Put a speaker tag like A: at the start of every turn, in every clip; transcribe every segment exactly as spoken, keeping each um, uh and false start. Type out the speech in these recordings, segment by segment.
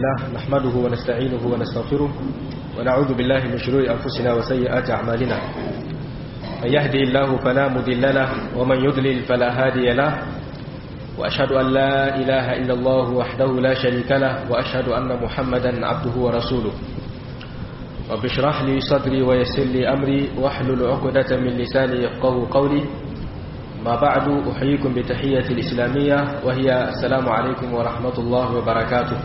A: لله نحمده ونستعينه ونستغفره ونعوذ بالله من شرور أنفسنا وسيئات أعمالنا من يهدي الله فلا مضل له ومن يضلل فلا هادي له وأشهد أن لا إله إلا الله وحده لا شريك له وأشهد أن محمدا عبده ورسوله رب اشرح لي صدري ويسر لي أمري واحلل عقدة من لساني يفقهوا قولي ما بعد أحييكم بتحية الإسلامية وهي السلام عليكم ورحمة الله وبركاته.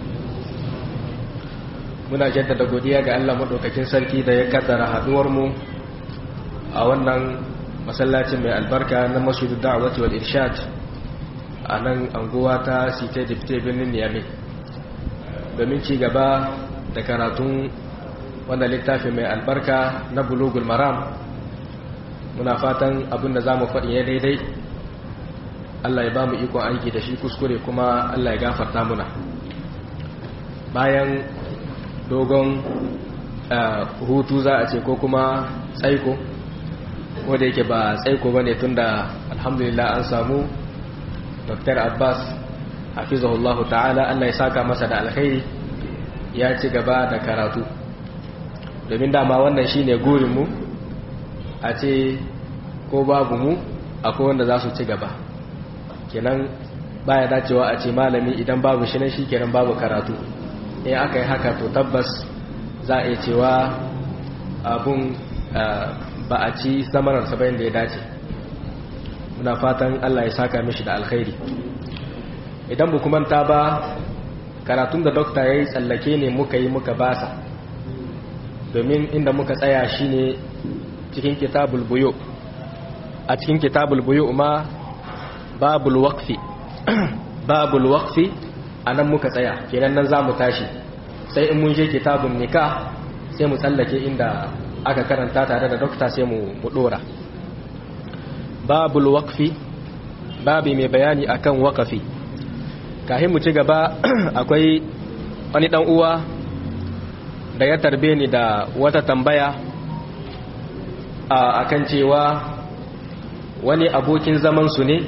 A: muna jaddada godiya ga Allah madaukakin sarki da ya kaddara haduwar mu a wannan masallacin mai albarka na Masjidud Da'wati wal Irshad a nan anguwa ta Site Dipte birnin Niamey domin ci gaba da karatun wannan littafi mai albarka na Bulughul Maram. Muna fatan abin da zamu faɗi ya daidai Allah ya ba mu ikon aiki da shi, kuskure kuma Allah ya gafarta muna. Bayan dogon hutu za a ce ko kuma tsaiko, ko da yake ba tsaiko ba ne tun da alhamdulillah an samu Doktor Abbas hafizahullahu ta'ala, Allah ya saka masa da alkhairi, ya ci gaba da karatu. Domin dama wannan shi ne gurinmu, a ce ko babu mu akwai wanda za su ci gaba. Kenan baya dacewa a ce malami idan babu shi nan shi kenan babu karatu. In aka yi haka to tabbas za a yi cewa abun ba a ci samararsa bayan da ya dace. Muna fatan Allah ya saka mishi da alkhairi. Idan bu manta ba, karatun da dokta ya yi tsallake ne muka yi muka basa, domin inda muka tsaya shi ne cikin kitabul buyu. A cikin kitabul buyu ma babul waqfi babul waqfi anan muka tsaya, kenan nan zamu tashi. Sai in mun je kitabun nikah sai mu tsallake inda aka karanta tare da dokta sai mu mu dora. Babul waqfi, babi mai bayani akan waqfi. Kafin mu ci gaba akwai wani dan uwa da ya tarbe ni da wata tambaya a akan cewa wani abokin zaman su ne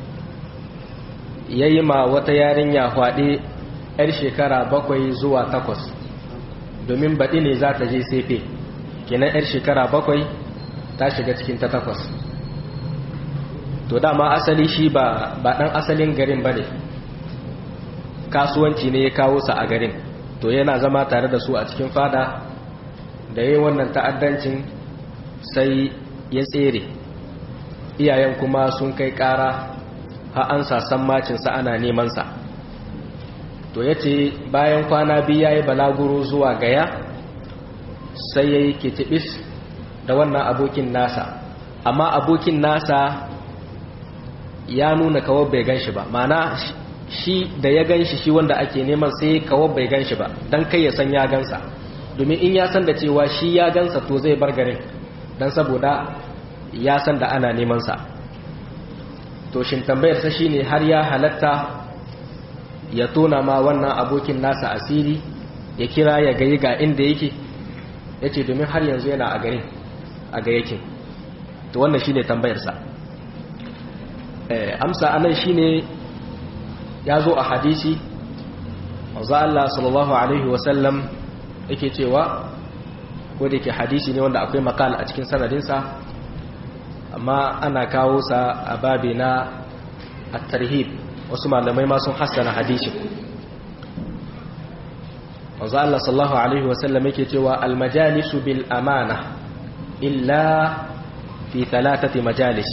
A: yayi ma wata yarinya hwade yar shekara bakwai zuwa takwas, domin baɗi ne za ta je sefe, kenan yar shekara bakwai ta shiga cikin ta takwas. To dama asali shi ba ba dan asalin garin bane, kasuwanci ne ya kawo sa a garin, to yana zama tare da su a cikin fada. Da yayin wannan ta'addancin sai ya tsere, iyayen kuma sun kai ƙara har an sasan macinsa ana nemansa. To ya ce bayan kwana biyu ya yi balaguro zuwa gaya, sai ya yi kitibis da wannan abokin nasa, amma abokin nasa ya nuna kawai bai gan shi ba, mana shi da ya gan shi shi wanda ake neman sai kawai bai gan shi ba, don kai ya san ya gansa, domin in ya san da cewa shi ya gansa to zai bar garin, don saboda ya san da ana nemansa. To shin tambayarsa shi ne har ya halatta ya tona ma wannan abokin nasa asiri, ya kira ya gayi ga inda yake? Ya ce domin har yanzu yana a garin, a ga yake. To wannan shi ne tambayarsa. Amsa anan shi ne ya zo a hadisi, wanzu Allah sallallahu Alaihi wasallam yake cewa, ko da ke hadisi ne wanda akwai makal a cikin sanadinsa, amma ana kawo sa a babi na at-tarhib, wasu malamai ma sun hassana hadisi. wanzu Allah sallallahu Alaihi wasallam yake cewa al-majalisu bil amana illa fi thalathati majalis.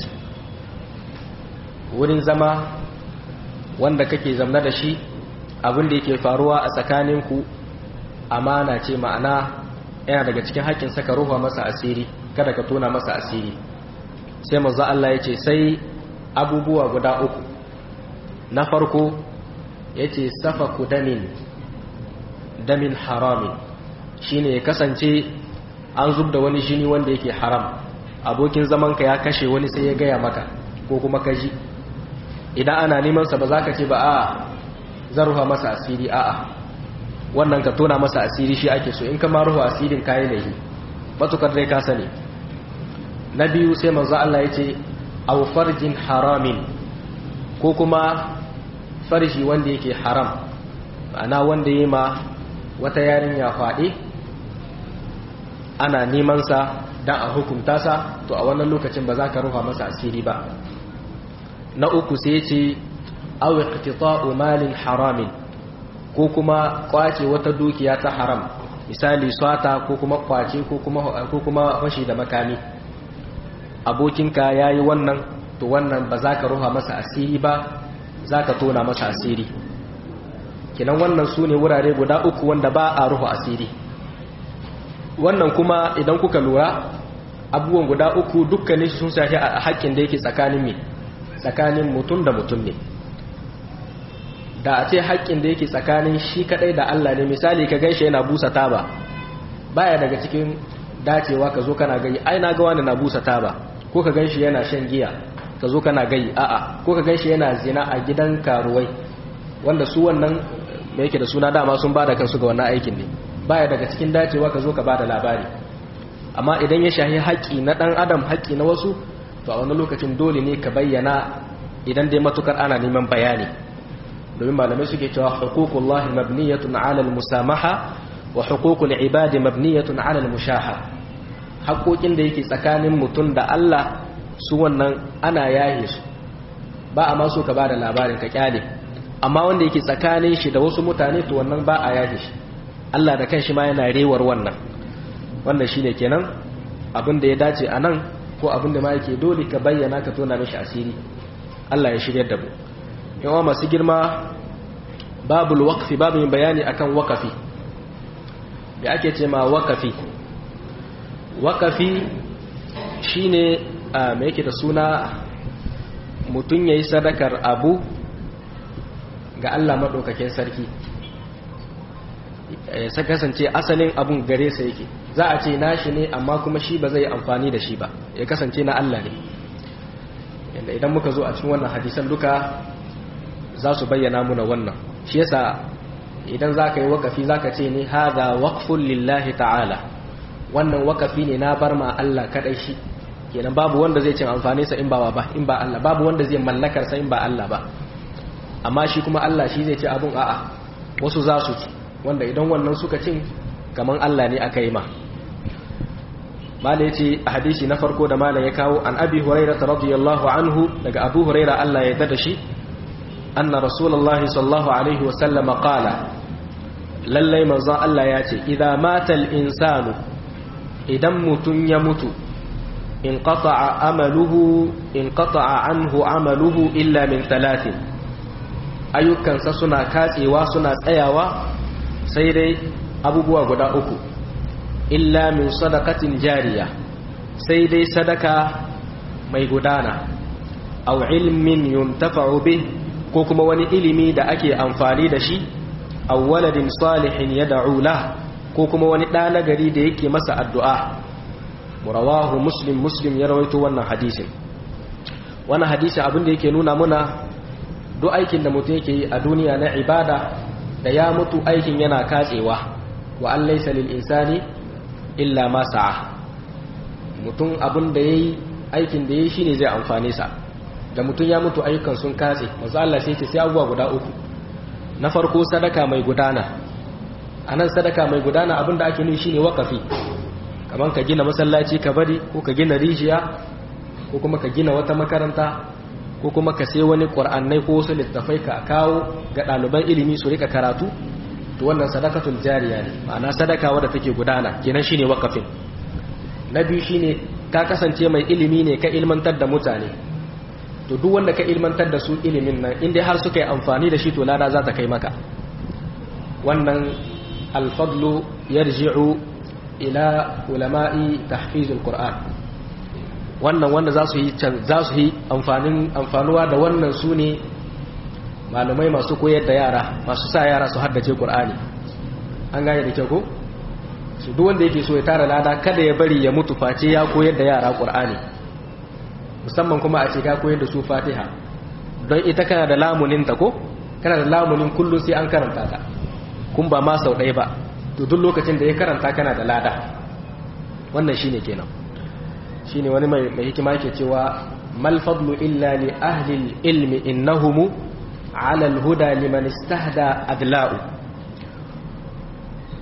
A: Wurin zama wanda kake zamna da shi, abin da yake faruwa a tsakaninku amana ce, ma'ana yana daga cikin haƙƙin saka ruha masa asiri, kada ka tona masa asiri. Sai manzo Allah ya ce sai abubuwa guda uku. Na farko ya ce safaku damin damin haramin, shine ya kasance an zubda wani jini wanda yake haram, abokin zamanka ya kashe wani sai ya gaya maka ko kuma kaji. Idan ana neman sa ba za ka ce ba a zan ruha masa asiri, a'a, wannan ka tona masa asiri shi ake so. In ka ma ruha asirin kayi laifi, matukar dai ka sani. Na biyu sai manzo Allah ya ce aw farjin haramin, ko kuma farji wanda yake haram, ana wanda yi ma wata yarinya faɗi ana neman sa dan a hukunta sa, to a wannan lokacin ba za ka rufa masa asiri ba. Na uku sai ce aw iqtita'u malin haramin, ko kuma kwace wata dukiya ta haram, misali swata ko kuma kwace ko kuma ko kuma fashi da makami. Abokinka yayi wannan, to wannan ba za ka rufa masa asiri ba, za ka tona masa asiri. Kinan wannan su ne wurare guda uku wanda ba a ruhu asiri. Wannan kuma idan kuka lura abubuwan guda uku dukkanin sun shafi a haƙƙin da yake tsakanin me tsakanin mutum da mutum ne. Da a ce haƙƙin da yake tsakanin shi kadai da Allah ne, misali ka gaishe yana busa taba, baya daga cikin dacewa ka zo kana gayi ai na ga wani na busa taba, ko ka ganshi yana shan giya ka zo kana gayi a'a, ko ka ganshi yana zina a gidan karuwai, wanda su wannan me yake da suna dama sun bada kansu ga wannan aikin ne, baya daga cikin dacewa ka zo ka bada labari. Amma idan ya shahi haƙƙi na ɗan adam, haƙƙi na wasu, to a wani lokacin dole ne ka bayyana idan dai matukar ana neman bayani. Domin malamai suke cewa huququllahi mabniyatun 'ala al-musamaha wa huququl ibadi mabniyatun 'ala al-mushaha. Haƙƙoƙin da yake tsakanin mutum da Allah su wannan ana yahe su, ba a ma so ka bada labarin ka kyale. Amma wanda yake tsakanin shi da wasu mutane, to wannan ba a yahe shi. Allah da kanshi ma yana rewar wannan. Wannan shine kenan abin da ya dace a nan, ko abin da ma yake dole ka bayyana ka tona mishi asiri. Allah ya shiryar da mu. Yawa masu girma, babul waqfi, babu yin bayani akan waqafi. Da ake ce ma waqafi waqafi shine me yake da suna mutun yayi sadakar abu ga Allah madaukakin sarki, ya kasance asalin abun gare sa yake, za a ce nashi ne amma kuma shi ba zai amfani da shi ba, ya kasance na Allah ne. yanda idan muka zo a cikin wannan hadisan duka za su bayyana muna wannan. Shi yasa idan za ka yi wakafi za ka ce ne haza waqfun lillahi ta'ala, wannan wakafi ne na bar ma Allah kadai shi, kenan babu wanda zai cin amfani sa in ba ba in ba Allah, babu wanda zai mallakar sa in ba Allah ba. Amma shi kuma Allah shi zai ce abun a'a, wasu za su ci, wanda idan wannan suka cin kaman Allah ne aka yi ma. Mala yace a hadisi na farko da mala ya kawo an Abi Hurairah radiyallahu anhu, daga Abu Hurairah Allah ya yarda da shi, anna Rasulullahi sallallahu alaihi wasallam qala, lallai manzon Allah ya ce idza mata al-insanu, idan mutun ya mutu, in qata'a amaluhu in qata'a anhu amaluhu illa min thalathin, ayyukansa suna katsewa suna tsayawa sai dai abubuwa guda uku, illa min sadaqatin jariya, sai dai sadaka mai gudana, aw ilmin yuntafa'u bih, ko kuma wani ilimi da ake amfani da shi, aw waladin salihin yad'u lah, ko kuma wani ɗa nagari da yake masa addu'a. Rawahu Muslim, Muslim ya rawaito wannan hadisin. Wannan hadisi abin da yake nuna muna duk aikin da mutum yake yi a duniya na ibada, da ya mutu aikin yana katsewa, wa an laysa lil insani illa ma sa'a. Mutum abin da yayi, aikin da yayi shine zai amfane sa. Da mutum ya mutu ayyukan sun katse, manzo Allah sai ce sai abubuwa guda uku. Na farko sadaka mai gudana. Anan sadaka mai gudana abin da ake nufi shine waqafi. Kaman ka gina masallaci ka bari, ko ka gina rijiya, ko kuma ka gina wata makaranta, ko kuma ka sai wani qur'anai ko wasu littafai ka kawo ga ɗaliban ilimi su rika karatu, to wannan sadakatul jariya ne, ma'ana sadaka wadda take gudana, kenan shine waqafin. Na biyu shine ka kasance mai ilimi ne, ka ilmantar da mutane, to duk wanda ka ilmantar da su ilimin nan inda har suka yi amfani da shi, to lada za ta kai maka. Wannan alfadlu yarji'u ila ulama'i tahfizul qur'an. Wannan wanda za su yi za su yi amfanin amfanuwa da wannan su ne malamai masu koyar da yara, masu sa yara su haddace qur'ani. An gane da kyau ko? Su duk wanda yake so ya tara lada kada ya bari ya mutu face ya koyar da yara qur'ani, musamman kuma a ce ka koyar da su fatiha, don ita kana da lamunin ta ko kana da lamunin kullum sai an karanta ta, kun ba ma sau ɗaya ba, to duk lokacin da ya karanta kana da lada. Wannan shine kenan, shine wani mai mai hikima yake cewa mal fadlu illa li ahli ilmi innahum ala al-huda liman istahda adla'u.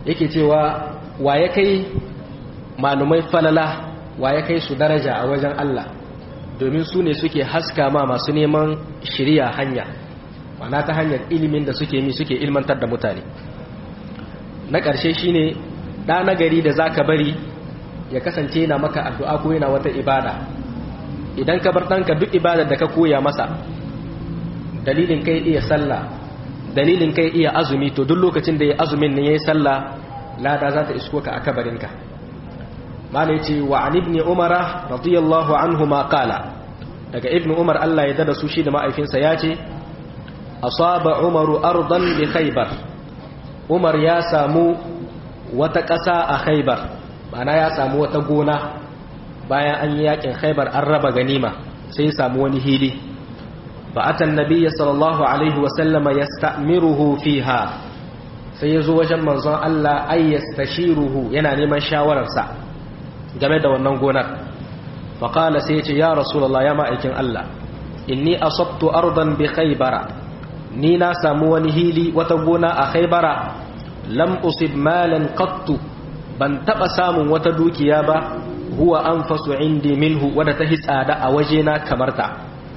A: yake cewa wa ya kai malumai falala wa ya kai su daraja a wajen Allah domin su ne suke haska ma masu neman shiriya hanya wana ta hanyar ilimin da suke mi suke ilmantar da mutane. Na ƙarshe shine ɗa nagari da zaka bari ya kasance yana maka addu'a ko yana wata ibada. Idan ka bar ɗanka duk ibadar da ka koya masa dalilin kai iya sallah dalilin kai iya azumi to duk lokacin da ya azumin ne yayi sallah lada za ta isko ka a kabarinka. malai ce wa an ibn umara radiyallahu anhu ma qala daga ibn umar Allah ya dada su shi da ma'aifinsa ya ce asaba umaru ardan bi khaybar umar ya samu wata ƙasa a khaybar ma'ana ya samu wata gona bayan an yi yakin khaybar an raba ganima sai ya samu wani hili fa atan nabiyyi sallallahu alaihi wa sallama yasta'miruhu fiha sai ya zo wajen manzon Allah ay yastashiruhu yana neman shawararsa game da wannan gonar faƙala sai ce ya rasulallah ya ma'aikin Allah inni asabtu ardan bi khaybara ni na samu wani hili wata gona a khaybara lam usib malan qattu ban taba samun wata dukiya ba huwa anfasu indi minhu wadda ta hitsada a wajena kamar ta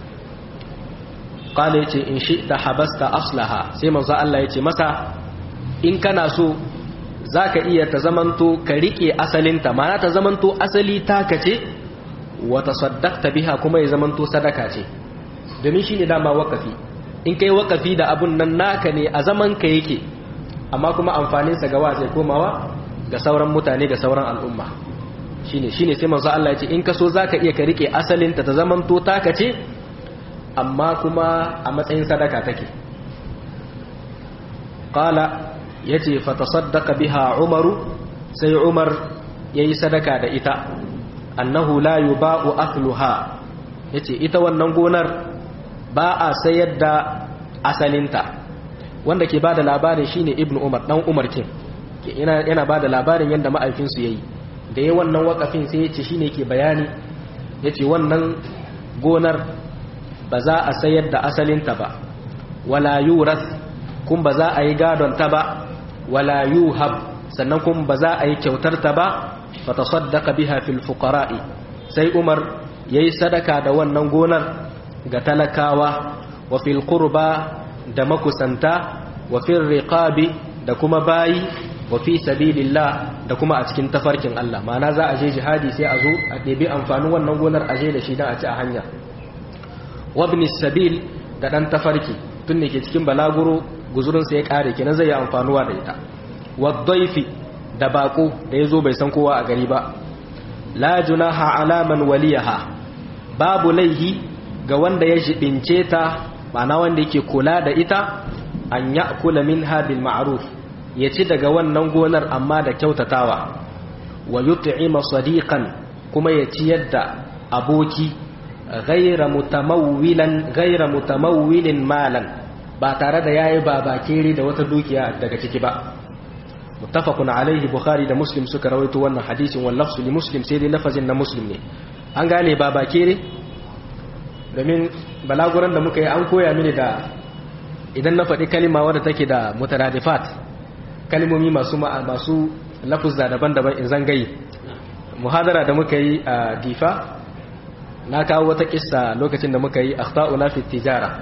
A: qala yace in shi'ta habasta aslaha sai manzo Allah yace masa in kana so za ka iya ta zamanto ka riƙe asalinta mana ta zamanto asali taka ce wata saddakta biha kuma ya zamanto sadaka ce domin shi ne dama wakafi in kai wakafi da abun nan naka ne a zaman ka yake amma kuma amfaninsa ga zai komawa ga sauran mutane ga sauran al'umma shi ne shi ne sai manzo Allah ya ce in ka so za ka iya ka riƙe asalinta ta zamanto taka ce amma kuma a matsayin sadaka take qala ya ce fatasaddaka biha umaru sai umar ya yi sadaka da ita annahu la yuba'u athluha ya ce ita wannan gonar ba a sayar da asalinta wanda ke ba da labarin shine ibnu umar dan umar kin yana ba da labarin yadda ma'aifinsu ya yi da ya wannan wakafin sai ya ce shine ke bayani ya ce wannan gonar ba za a sayar da asalinta ba wala yuras kun ba za a yi gadon ta ba wala yuhab sannan kuma ba za a yi kyautar ta ba fa tasaddaqa biha fil fuqara'i sai Umar yayi sadaka da wannan gonar ga talakawa wa fil qurba da makusanta wa fil riqabi da kuma bayi wa fi sabilillah da kuma a cikin tafarkin Allah ma'ana za a je jihadi sai a zo a ɗebi amfanin wannan gonar a je da shi dan a ci a hanya wa ibn sabil da dan tafarki tun ne ke cikin balaguro guzurinsa ya kare kenan zai yi amfanuwa da ita waddaifi da bako da ya zo bai san kowa a gari ba la junaha ala man waliyaha babu laihi ga wanda ya jibince ta ma'ana wanda yake kula da ita an ya'kula minha bil ma'ruf ya ci daga wannan gonar amma da kyautatawa wa yut'ima sadiqan kuma ya ci yadda aboki ghayra mutamawwilan ghayra mutamawwilin malan ba tare da yayi babakere da wata dukiya daga ciki ba muttafaqun alaihi bukhari da muslim suka rawaito wannan hadisin wal lafzu li muslim sai dai lafazin na muslim ne an gane babakere domin balaguran da muka yi an koya mini da idan na faɗi kalima wadda take da mutaradifat kalmomi masu masu lafuzza daban-daban in zangayi muhadara da muka yi a difa na kawo wata kissa lokacin da muka yi akhta'una fi tijara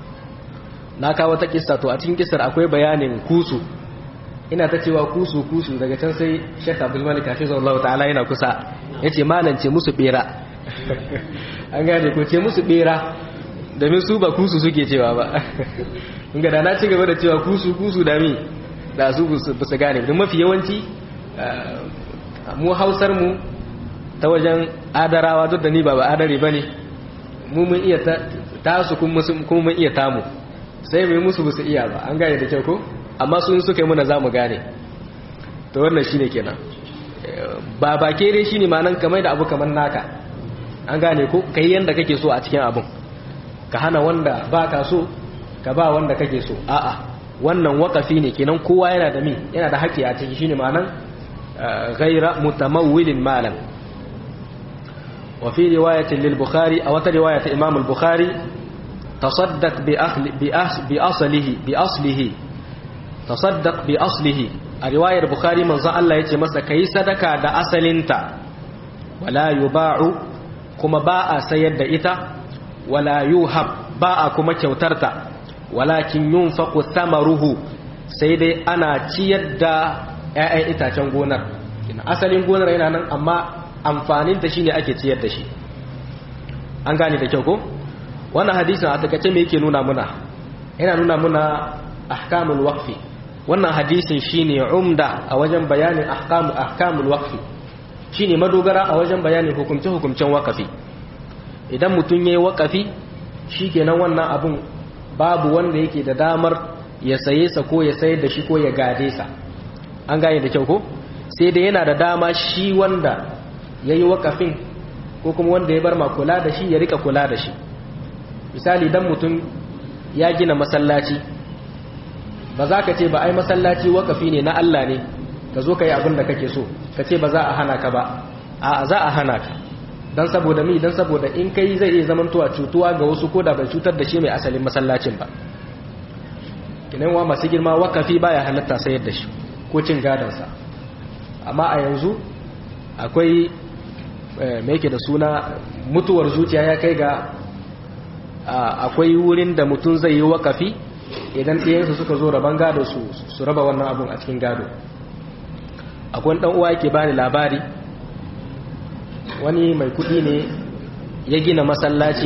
A: na kawo wata kissa to a cikin kissar akwai bayanin kusu ina ta cewa kusu kusu daga can sai Sheikh Abdul Malik hafizahullahu ta'ala yana kusa yace malance musu bera an gane ko ce musu bera domin su ba kusu suke cewa ba inga da na ci gaba da cewa kusu kusu da mi da su ba su gane don mafi yawanci mu hausar mu ta wajen adarawa duk da ni ba ba adare bane mu mun iya tasu kuma mun iya tamu sai mai musu ba su iya ba an gane da kyau ko amma sun suka yi muna za mu gane to wannan shine kenan ba ba kere shine ma'anan kamar da abu kamar naka an gane ko kai yanda kake so a cikin abun ka hana wanda ba ka so ka ba wanda kake so a'a wannan wakafi ne kenan kowa yana da mi yana da haƙƙi a ciki shine ma'anan ghaira mutamawwilin malan wa fi riwayatin lil bukhari aw wata riwayat imam al bukhari tasaddaq bi ahli bi aslihi bi aslihi tasaddaq bi aslihi a riwayar bukhari manzon Allah ya ce masa kai sadaka da asalinta wala yuba'u kuma ba a sayar da ita wala yuhab ba a kuma kyautarta walakin yunfaqu thamaruhu sai dai ana ciyar da ƴaƴan itacen gonar asalin gonar yana nan amma amfanin ta shine ake ciyar da shi an gane da kyau ko wannan hadisin a takaice me yake nuna muna yana nuna muna ahkamul waqfi wannan hadisin shine umda a wajen bayanin ahkamu ahkamul waqfi shine madogara a wajen bayanin hukunce hukuncen waqfi idan mutun yayi waqfi shikenan wannan abun babu wanda yake da damar ya saye sa ko ya sayar da shi ko ya gade sa an gane da kyau ko sai dai yana da dama shi wanda yayi waqafin ko kuma wanda ya bar ma kula da shi ya rika kula da shi misali dan mutum ya gina masallaci ba za ka ce ba ai masallaci wakafi ne na Allah ne ka zo ka yi abin da kake so ka ce ba za a hana ka ba a za a hana ka don saboda mi don saboda in ka yi zai iya zamantowa cutuwa ga wasu ko da bai cutar da shi mai asalin masallacin ba kinanwa masu girma wakafi baya halatta sayar da shi ko cin gadansa amma a yanzu akwai mai yake da suna mutuwar zuciya ya kai ga akwai wurin da mutum zai yi wakafi idan ɗayansu suka zo raban gado su su raba wannan abun a cikin gado akwai ɗan uwa yake bani labari wani mai kuɗi ne ya gina masallaci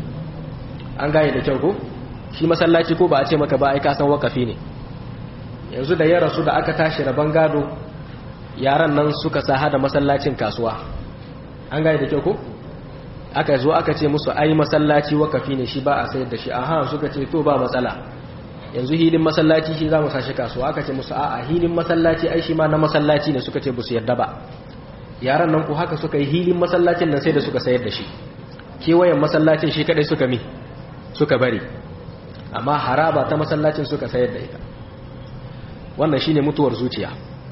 A: an gane da kyau ko shi masallaci ko ba a ce maka ba ai ka san wakafi ne yanzu da ya rasu da aka tashi raban gado yaran nan suka sa hada masallacin kasuwa an gane da kyau ko aka zo aka ce musu ai masallaci wakafi ne shi ba a sayar da shi aha suka ce to ba matsala yanzu hilin masallaci shi za mu sashi kasuwa aka ce musu a'a hilin masallaci ai shi ma na masallaci ne suka ce ba su yarda ba yaran nan ku haka suka yi hilin masallacin nan sai da suka sayar da shi kewayen masallacin shi kadai suka mi suka bari amma haraba ta masallacin suka sayar da ita wannan shine mutuwar zuciya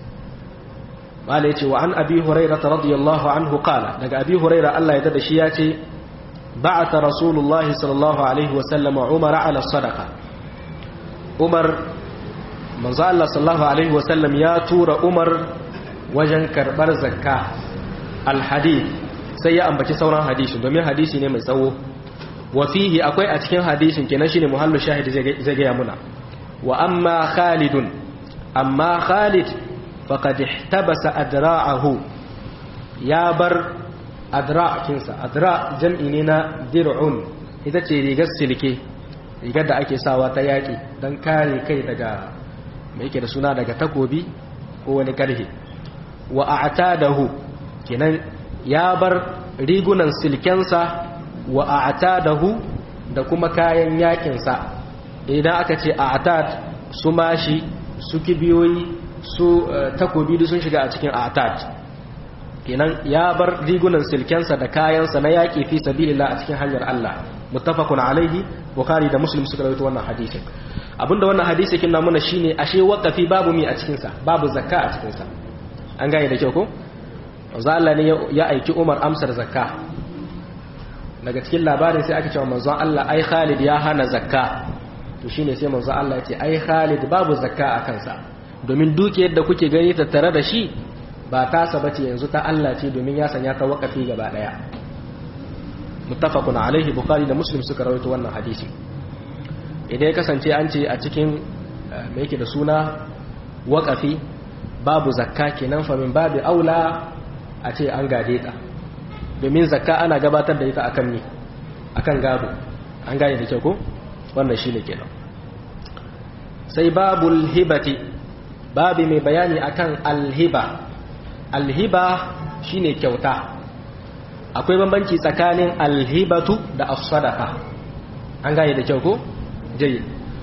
A: mala yace wa an abi hurairah radiyallahu anhu qala daga abi hurairah Allah ya dada shi yace ba'atha rasulullahi sallallahu alaihi wa sallam umar ala sadaqa umar manzo Allah sallallahu alaihi wa sallam ya tura umar wajen karbar zakka alhadith sai ya ambaci sauran hadisi domin hadisi ne mai tsawo wa fihi akwai a cikin hadisin kenan shine muhallu shahidi zai ga muna wa amma khalidun amma khalid faqad ihtabasa adra'ahu ya bar adra'kinsa adra' jam'i ne na dir'un ita ce rigar silke rigar da ake sawa ta yaki dan kare kai daga me yake da suna daga takobi ko wani karhe wa a'tadahu kenan ya bar rigunan silkensa wa a'tadahu da kuma kayan yakinsa idan aka ce a'tad su mashi su kibiyoyi su takobi sun shiga a cikin a'tad kenan ya bar rigunan silkensa da kayansa na yaki fi sabilillah a cikin hanyar Allah muttafaqun alaihi bukhari da muslim suka rawaito wannan hadisin abinda wannan hadisi kin namuna shine ashe waqafi babu mi a cikin sa babu zakka a cikin sa an gane da kyau ko manzo Allah ne ya aiki Umar amsar zakka daga cikin labarin sai aka cewa manzo Allah ai Khalid ya hana zakka to shine sai manzo Allah ya ce ai Khalid babu zakka a kansa domin dukiyar da kuke gani tattare da shi ba tasa bace yanzu ta Allah ce domin ya sanya ta waqafi gaba daya muttafaqun alaihi bukhari da muslim suka rawaito wannan hadisi idan ya kasance an ce a cikin me yake da suna waqafi babu zakka kenan fa min babu aula a ce an gade ta domin zakka ana gabatar da ita akan ni akan gado an gane da kyau ko wannan shine kenan sai babul hibati babu mai bayani akan alhiba alhiba shine kyauta akwai bambanci tsakanin alhibatu da as-sadaqa an gane da kyau ko jayi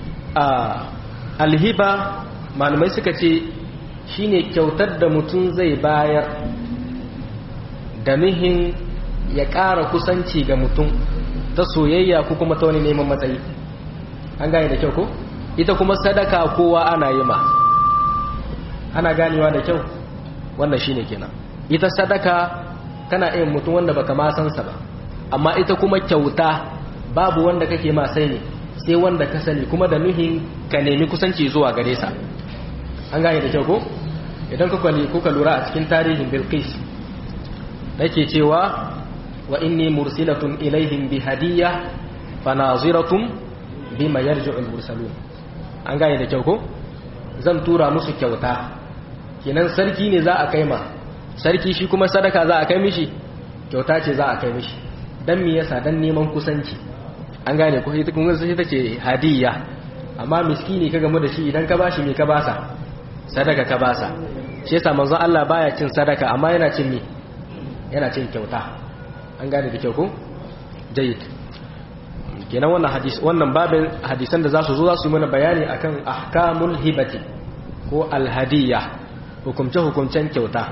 A: alhiba malamai suka ce shine kyautar da mutum zai bayar da nihin ya ƙara kusanci ga mutum ta soyayya ko kuma ta wani neman matsayi an gane da kyau ko ita kuma sadaka kowa ana yi ma ana ganewa da kyau wannan shine kenan ita sadaka kana iya mutum wanda baka ma san sa ba amma ita kuma kyauta babu wanda kake ma sai ne sai wanda ka sani kuma da nuhin ka nemi kusanci zuwa gare sa an gane da kyau ko idan kuka lura a cikin tarihin Bilqis take cewa wa inni mursilatun ilaihim bi hadiyya fanaziratun bima yarji'u al-mursalun an gane da kyau ko zan tura musu kyauta kenan sarki ne za a kai ma sarki shi kuma sadaka za a kai mishi kyauta ce za a kai mishi dan me yasa dan neman kusanci an gane ko ita kun sai tace hadiyya amma miskini ka gamu da shi idan ka bashi me ka basa sadaka ka basa shi yasa manzon Allah baya cin sadaka amma yana cin me yana cin kyauta an gane da kyau ko jayyid kenan wannan hadis wannan babin hadisan da zasu zo zasu yi mana bayani akan ahkamul hibati ko alhadiyya hukumce hukumcen kyauta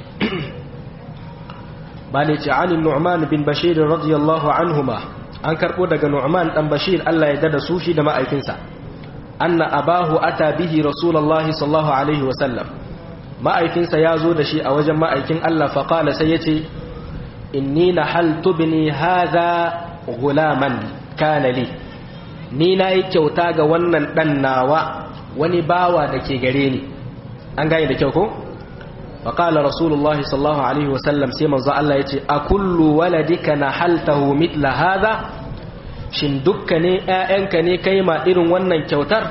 A: bane ce an Nu'man bin Bashir radiyallahu anhuma an karbo daga Nu'man dan Bashir Allah ya dada su shi da ma'aikinsa anna abahu ata bihi rasulullahi sallallahu alaihi wa sallam ma'aikinsa ya zo da shi a wajen ma'aikin Allah fa qala sai yace inni nahaltu bini hadha gulaman kana li ni nayi kyauta ga wannan dan nawa wani bawa dake gare ni an gane da kyau ko fa qala rasulullahi sallallahu alaihi wa sallam sai manzo Allah yace akullu waladika nahaltahu mithla hadha shin dukkane ƴaƴanka ne kai ma irin wannan kyautar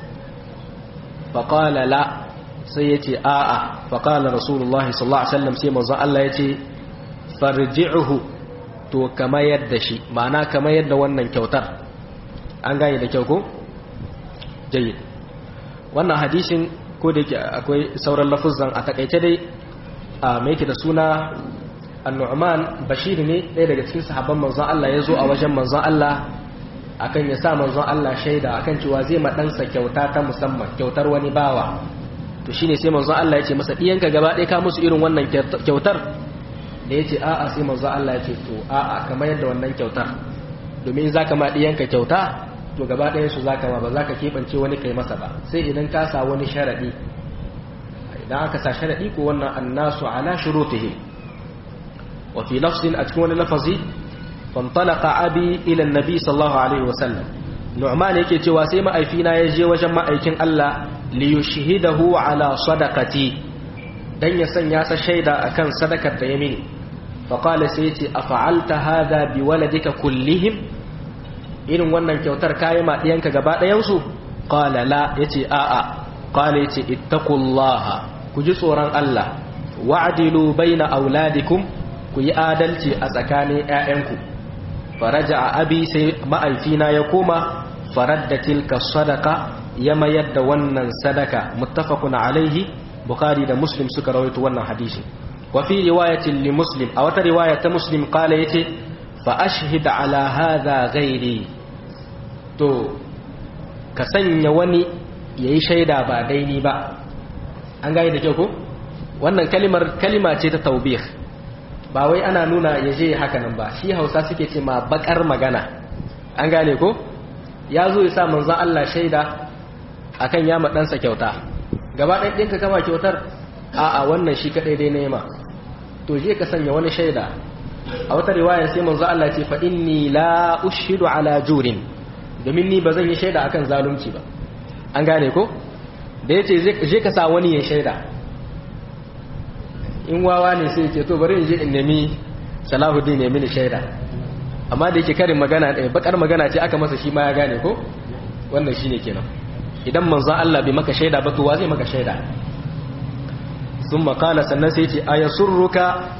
A: fa qala la sai yace a'a fa qala rasulullahi sallallahu alaihi wa sallam sai manzo Allah yace farji'uhu to kama yadda shi ma'ana kama yadda wannan kyautar an gane da kyau ko jayyid wannan hadisin ko da yake akwai sauran lafuzan a takaice dai a mai yake da suna An-Nu'man Bashir ne ɗaya daga cikin sahabban manzon Allah ya zo a wajen manzon Allah akan ya sa manzon Allah shaida akan cewa zai ma ɗansa kyauta ta musamman kyautar wani bawa to shine sai manzon Allah ya ce masa ɗiyanka gaba ɗaya ka musu irin wannan kyautar da ya ce a'a sai manzo Allah ya ce to a'a kamar yadda wannan kyautar domin za ka ma ɗiyanka kyauta to gaba ɗaya su za ka ma ba za ka keɓance wani kai masa ba sai idan ka sa wani sharaɗi idan aka sa sharaɗi ko wannan annasu ala shurutihim wa fi lafzin a cikin wani lafazi fantalaqa abi ila annabi sallallahu alaihi wa sallam nu'man yake cewa sai ma'aifina ya je wajen ma'aikin Allah li yushhidahu ala sadaqati dan ya sanya sa shaida akan sadakar da ya mini faƙala sai ya ce a fa'alta haza bi waladika kullihim irin wannan kyautar kayi maɗiyanka gaba ɗayansu ƙala la ya ce a'a ƙala ya ce ittakullaha ku ji tsoron Allah wa'adilu bai na auladikum ku yi adalci a tsakanin ‘ya'yanku faraja a abi sai ma'aifina ya koma faradda tilka sadaka ya mayar da wannan sadaka muttafaqun alaihi bukhari da muslim suka rawaito wannan hadisi wa fi riwayatin li muslim a wata riwaya ta muslim qala yace fa ashhid ala hadha ghairi to ka sanya wani yayi shaida ba daini ba an gane da kyau ko wannan kalimar kalima ce ta taubih ba wai ana nuna yaje haka nan ba shi Hausa suke ce ma bakar magana an gane ko ya zo ya sa manzon Allah shaida akan ya madansa kyauta gaba ɗan ɗinka kama kyautar a'a wannan shi kaɗai dai nema to je ka sanya wani shaida a wata riwayar sai manzo Allah ce fa inni la ushidu ala jurin domin ni ba zan yi shaida akan zalunci ba an gane ko da yace je ka sa wani ya shaida in wawa ne sai ce to bari in je in nemi Salahuddin ne mini shaida amma da yake karin magana ɗaya bakar magana ce aka masa shi ma ya gane ko wannan shine kenan idan manzon Allah bai maka shaida ba to wa zai maka shaida sun makala sannan sai ce a yasurruka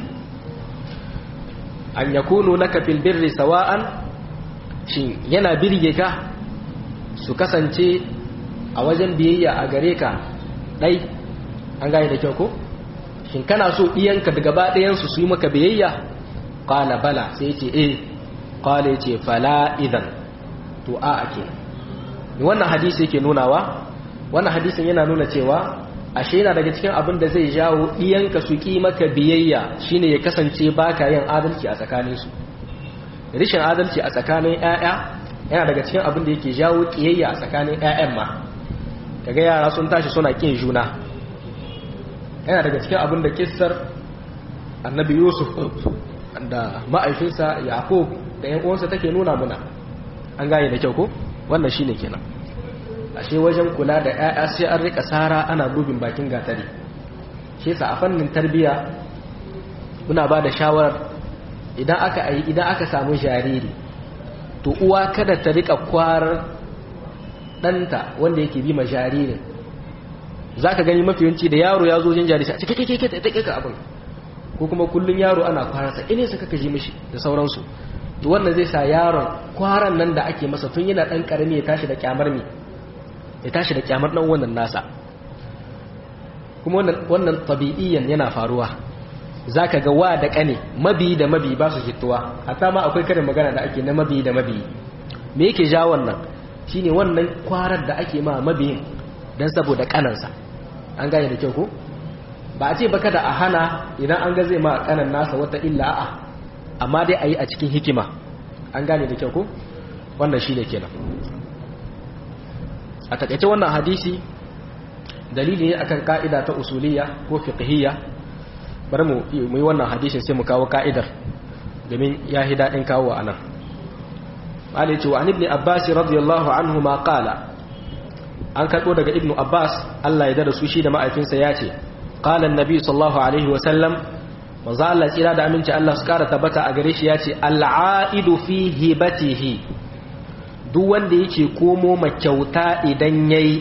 A: an yakunu laka fil birri sawa'an shin yana birge ka su kasance a wajen biyayya a gare ka dai an gane da kyau ko shin kana so iyanka da gaba ɗayan su su yi maka biyayya qala bala sai ce eh qala yace fala idan to a ake wannan hadisi yake nunawa wannan hadisin yana nuna cewa ashe yana daga cikin abin da zai jawo iyanka su ki maka biyayya shine ya kasance baka yin adalci a tsakanin su rishin adalci a tsakanin ƴaƴa yana daga cikin abin da yake jawo kiyayya a tsakanin ƴaƴan ma kaga yara sun tashi suna kin juna yana daga cikin abin da kissar annabi Yusuf da ma'aifinsa Yaqub da ƴan uwansa take nuna muna an gane da kyau ko wannan shine kenan ashe wajen kula da ƴaƴa sai an rika sara ana dubin bakin gatari shi yasa a fannin tarbiyya muna ba da shawarar idan aka yi idan aka samu jariri to uwa kada ta rika kwarar ɗanta wanda yake bi ma jaririn za ka gani mafi yawanci da yaro ya zo jin jariri a cikin keke ta ƙiƙa abin ko kuma kullum yaro ana kwararsa ine su kaka ji mishi da sauransu to wannan zai sa yaron kwaran nan da ake masa tun yana ɗan ƙarami ya tashi da kyamar me ya tashi da kyamar ɗan wannan nasa kuma wannan tabi'iyyan yana faruwa za ka ga wa da ƙane mabi da mabi ba su hituwa hatta ma akwai karin magana da ake na mabi da mabi me yake ja wannan shine wannan kwarar da ake ma mabiyin don saboda ƙanansa an gane da kyau ko ba a ce ba kada a hana idan an ga zai ma ƙanan nasa wata illa a'a amma dai a yi a cikin hikima an gane da kyau ko wannan shi ne kenan a takaice wannan hadisi dalili ne akan ka'ida ta usuliyya ko fiqhiyya bari mu yi wannan hadisin sai mu kawo ka'idar domin ya hi daɗin kawo a nan malai ce wa an ibn abbas radiyallahu anhu ma qala an karɓo daga ibn abbas Allah ya dada su shi da ma'aikinsa ya ce qala annabi sallallahu alaihi wa sallam manzo Allah tsira da aminci Allah su kara tabbata a gare shi ya ce al'aidu fi hibatihi duk wanda yake komo ma kyauta idan yayi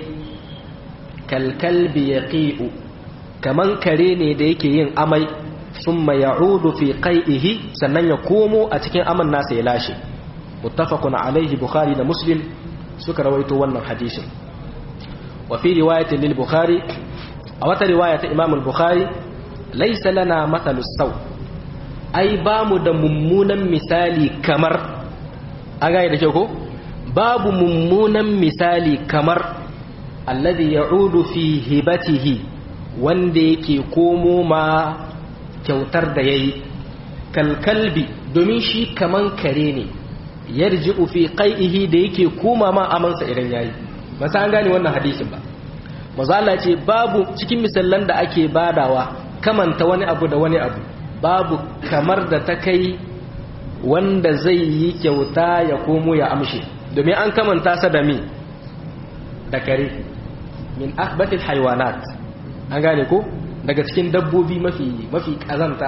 A: kalkalbi yaqi'u kaman kare ne da yake yin amai summa ya'udu fi qai'ihi sannan ya komo a cikin aman nasa ya lashe muttafaqun alaihi bukhari da muslim suka rawaito wannan hadisin wa fi riwayatin lil bukhari a wata riwaya ta imam al-bukhari laysa lana mathalus saw ai ba mu da mummunan misali kamar aga da kyau ko babu mummunan misali kamar alladhi ya'udu fi hibatihi wanda yake komo ma kyautar da yayi kalkalbi domin shi kaman kare ne yarji'u fi qai'ihi da yake koma ma amansa idan yayi ba sai an gane wannan hadisin ba manzo Allah ce babu cikin misallan da ake badawa kamanta wani abu da wani abu babu kamar da ta kai wanda zai yi kyauta ya komo ya amshe domin an kamanta sa da mi da kare min akhbathil haywanat an gane ko daga cikin dabbobi mafi mafi kazanta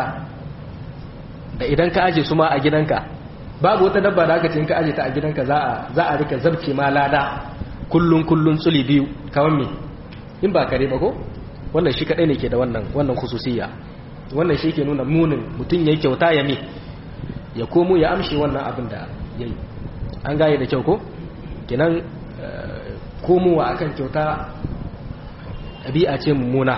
A: da idan ka aje su ma a gidanka babu wata dabba da aka ce in ka aje ta a gidanka za a za a rika zabce ma lada kullun kullun tsuli biyu kawan me in ba kare ba ko wannan shi kadai ne ke da wannan wannan khususiyya wannan shi ke nuna munin mutun yayi kyauta ya me ya komo ya amshi wannan abin da yayi an gaye da kyau ko kenan komowa akan kyauta ɗabi'a ce mummuna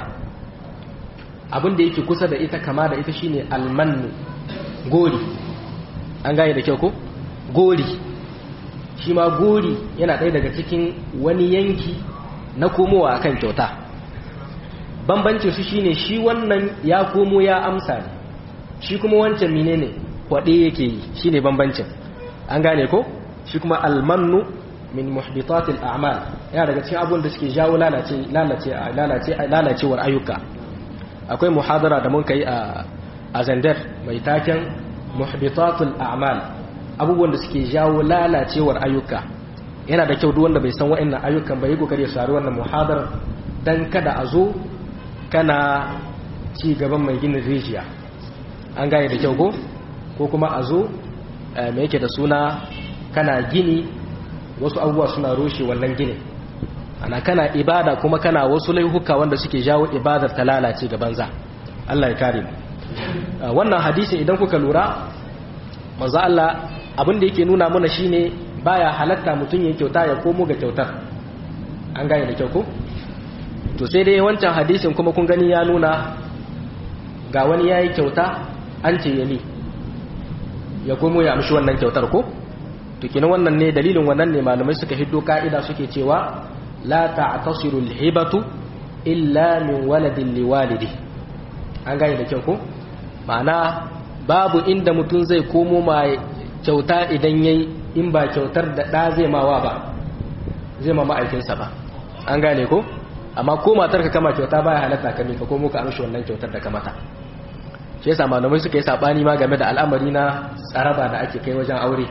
A: abin da yake kusa da ita kama da ita shine almannu gori an gaye da kyau ko gori shi ma gori yana ɗaya daga cikin wani yanki na komowa akan kyauta bambancin su shine shi wannan ya komo ya amsa ne shi kuma wancan menene kwaɗe yake yi shine bambancin an gane ko shi kuma almannu min muhbitatil a'mal yana daga cikin abun da suke jawo lalace lalace lalace lalacewar ayyuka akwai muhadara da mun kai a a Zandar mai taken muhbitatul a'mal abubuwan da suke jawo lalacewar ayyuka yana da kyau duk wanda bai san wa'annan ayyukan bai yi kokari ya sari wannan muhadara dan kada a zo kana ci gaban mai ginin rijiya an gane da kyau ko ko kuma a zo me yake da suna kana gini wasu abubuwa suna rushe wannan ginin ana kana ibada kuma kana wasu laihuka wanda suke jawo ibadar ta lalace ga banza Allah ya kare mu wannan hadisin idan kuka lura manzo Allah abin da yake nuna mana shine baya halatta mutun ya kyauta ya komo ga kyautar an gane da kyau ko to sai dai wancan hadisin kuma kun gani ya nuna ga wani yayi kyauta an ce yali ya komo ya amshi wannan kyautar ko to kinan wannan ne dalilin wannan ne malamai suka hiddo ka'ida suke cewa la ta'tasiru al-hibatu illa min waladin liwalidi an gane da kyau ko ma'ana babu inda mutum zai komo ma kyauta idan yayi in ba kyautar da da zai mawa ba zai ma ma'aikinsa ba an gane ko amma ko matar ka kama kyauta baya halatta ka mika komo ka amshi wannan kyautar da ka mata shi yasa malamai suka yi sabani ma game da al'amari na tsaraba da ake kai wajen aure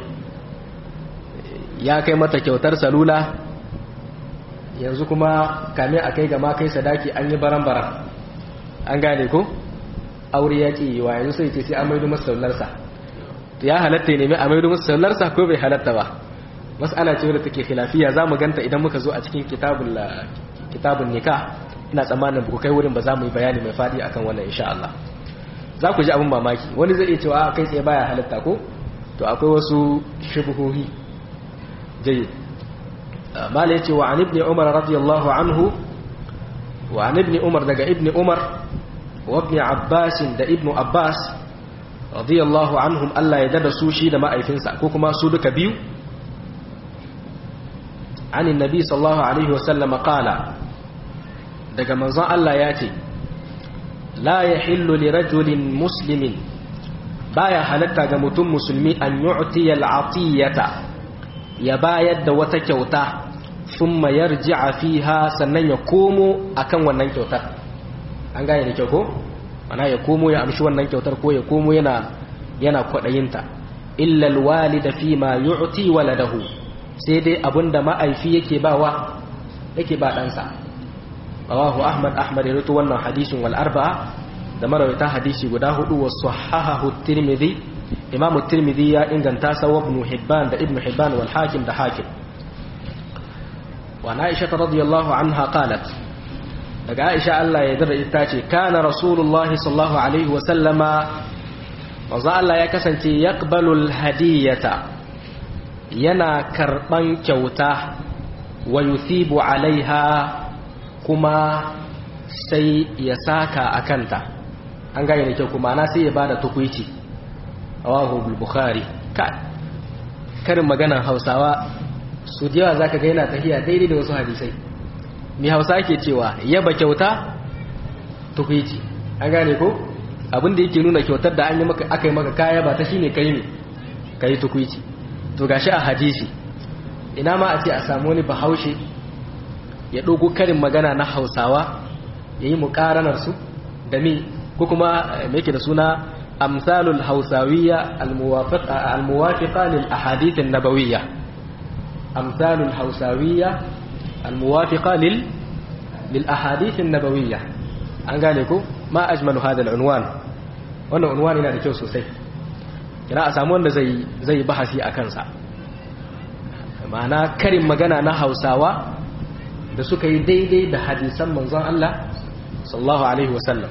A: ya kai mata kyautar salula yanzu kuma kame a kai gama kai sadaki an yi baran-baran an gane ko aure ya ƙi wa yanzu sai ce sai an maido masa sallarsa to ya halatta ne mai a maido masa sallarsa ko bai halatta ba mas'ala ce wadda take khilafiya za mu ganta idan muka zo a cikin kitabul kitabun nikah ina tsammanin ba ku kai wurin ba za mu yi bayani mai fadi akan wannan insha Allah za ku ji abin mamaki wani zai iya cewa kai tsaye baya halatta ko to akwai wasu shubuhohi jayyid mala yace wa an ibn umar radiyallahu anhu wa an ibn umar daga ibn umar wa ibn abbas da ibn abbas radiyallahu anhum Allah ya dada su shi da ma'aifinsa ko kuma su duka biyu an annabi sallallahu alaihi wasallam qala daga manzon Allah ya ce la yahillu li rajulin muslimin baya halatta ga mutum musulmi an yu'tiya al'atiyata ya bayar da wata kyauta thumma yarji'a fiha sannan ya komo akan wannan kyautar an gane da kyau ko ana ya komo ya amshi wannan kyautar ko ya komo yana yana kwadayinta illa alwalida fi ma yu'ti waladahu sai dai abinda ma'aifi yake bawa yake ba ɗansa rawahu ahmad ahmad ya rawaito wannan hadisin wal arba'a da marawaita hadisi guda hudu wa sahahahu tirmidhi imamu tirmidhi ya inganta sa wa ibn hibban da ibn hibban wal hakim da hakim wa aisha radhiyallahu anha qalat daga aisha Allah ya yarda ita ce kana rasulullah sallallahu alaihi wa sallama manzo Allah ya kasance yaqbalu al hadiyata yana karban kyauta wa yuthibu alaiha kuma sai ya saka akanta an gane da kyau kuma na sai ya bada tukuici rawahu al-bukhari ka karin maganar Hausawa su da yawa zaka ga yana tafiya daidai da wasu hadisai ni Hausa ke cewa yaba kyauta tukuici an gane ko abin da yake nuna kyautar da an yi maka akai maka kaya ba ta shine kai ne kai tukuici to gashi a hadisi ina ma a ce a samu wani bahaushe ya dogo karin magana na Hausawa yayi muqaranar su da me ko kuma me yake da suna amsalul hausawiyya almuwafiqa almuwafiqa lil ahadith an-nabawiyya amsalul hausawiyya almuwafiqa lil lil ahadith an-nabawiyya an gane ko ma ajmalu hadha al-unwan wannan unwan yana da kyau sosai kina a samu wanda zai zai bahasi akan sa ma'ana karin magana na Hausawa da suka yi daidai da hadisan manzon Allah sallallahu alaihi wasallam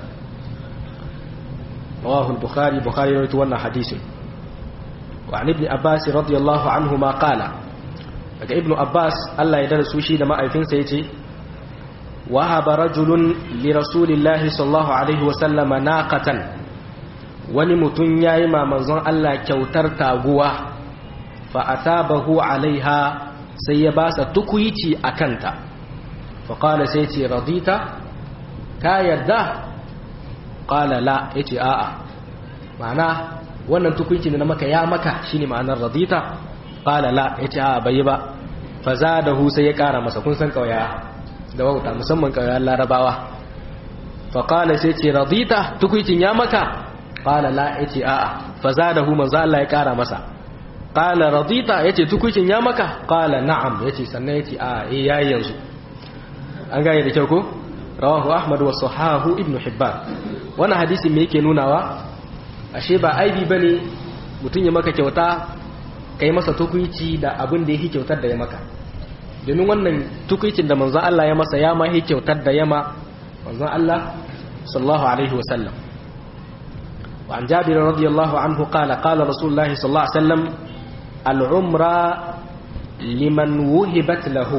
A: رواه البخاري بخاري رويت وانا حديث وعن ابن عباس رضي الله عنهما قال daga ibnu abbas Allah ya darasu shi da ma'aifinsa yace wahaba rajulun li rasulillahi sallallahu alaihi wasallam naqatan wani mutun yayi ma manzon Allah kyautar taguwa fa atabahu alaiha sai ya basa tukuici akanta fa qala sai ce radita ka yarda qala la yace a'a ma'ana wannan tukunci ne na maka ya maka shine ma'anar radita qala la yace a'a bai ba fa zadahu sai ya kara masa kun san kauya da wauta musamman kauyan larabawa fa qala sai yace radita tukuncin ya maka qala la yace a'a fa zadahu manzo Allah ya kara masa qala radita yace tukuncin ya maka qala na'am yace sannan yace a'a eh yayi yanzu an gane da kyau ko rawahu ahmad wa sahahu ibn hibban wannan hadisi me yake nunawa ashe ba aibi bane mutun ya maka kyauta kai masa tukuici da abin da yake kyautar da ya maka domin wannan tukuicin da manzon Allah ya masa ya ma yake kyautar da yama manzon Allah sallallahu alaihi wasallam wa an jabir radiyallahu anhu qala qala rasulullah sallallahu alaihi wasallam al-umra liman wuhibat lahu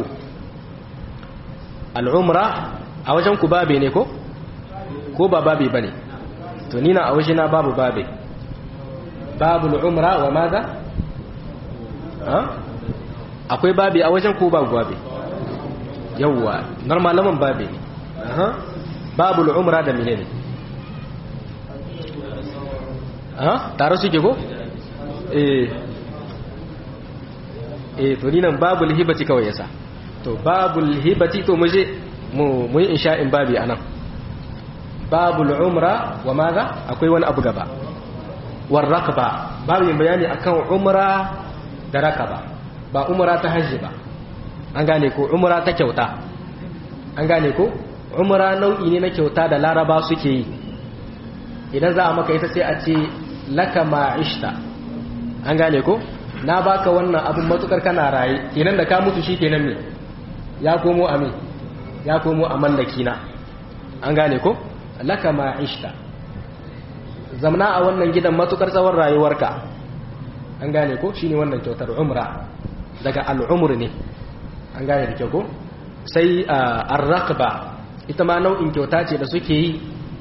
A: al-umra a wajen ku babe ne ko ko ba babe bane to nina a wajena babu babe babu al-umra wa madha ha akwai babe a wajen ko babu babe yawa normalaman babe ne aha babu al-umra da menene ha tare suke ko eh eh to nina babu al-hibati kawai yasa to babu al-hibati to muje mu mu yi insha'in babi anan babul umra wa madha akwai wani abu gaba war raqaba babu bayani akan umra da raqaba ba umra ta hajji ba an gane ko umra ta kyauta an gane ko umra nau'i ne na kyauta da laraba suke yi idan za a maka ita sai a ce laka ma'ishta an gane ko na baka wannan abin matukar kana raye kenan da ka mutu shi kenan me ya komo a me ya komo a mallaki na an gane ko laka ma'ishta zamna a wannan gidan matukar tsawon rayuwarka an gane ko shine wannan kyautar umra daga al'umr ne an gane da kyau ko sai ar-raqba ita ma nau'in kyauta ce da suke yi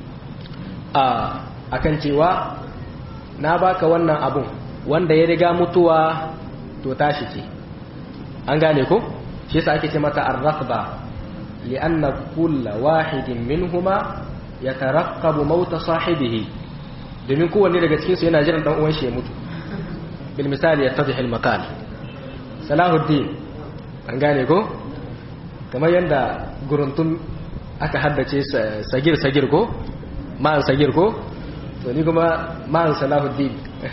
A: a kan cewa na baka wannan abun wanda ya riga mutuwa to tashi ce an gane ko shi yasa ake ce mata ar-raqba li'anna kull wahidin minhuma yataraqqabu maut sahibihi domin kowanne daga cikin su yana jiran dan uwan shi ya mutu bil misali yattadih al-maqal salahuddin an gane ko kamar yanda guruntun aka haddace sagir sagir ko ma'an sagir ko to ni kuma ma'an salahuddin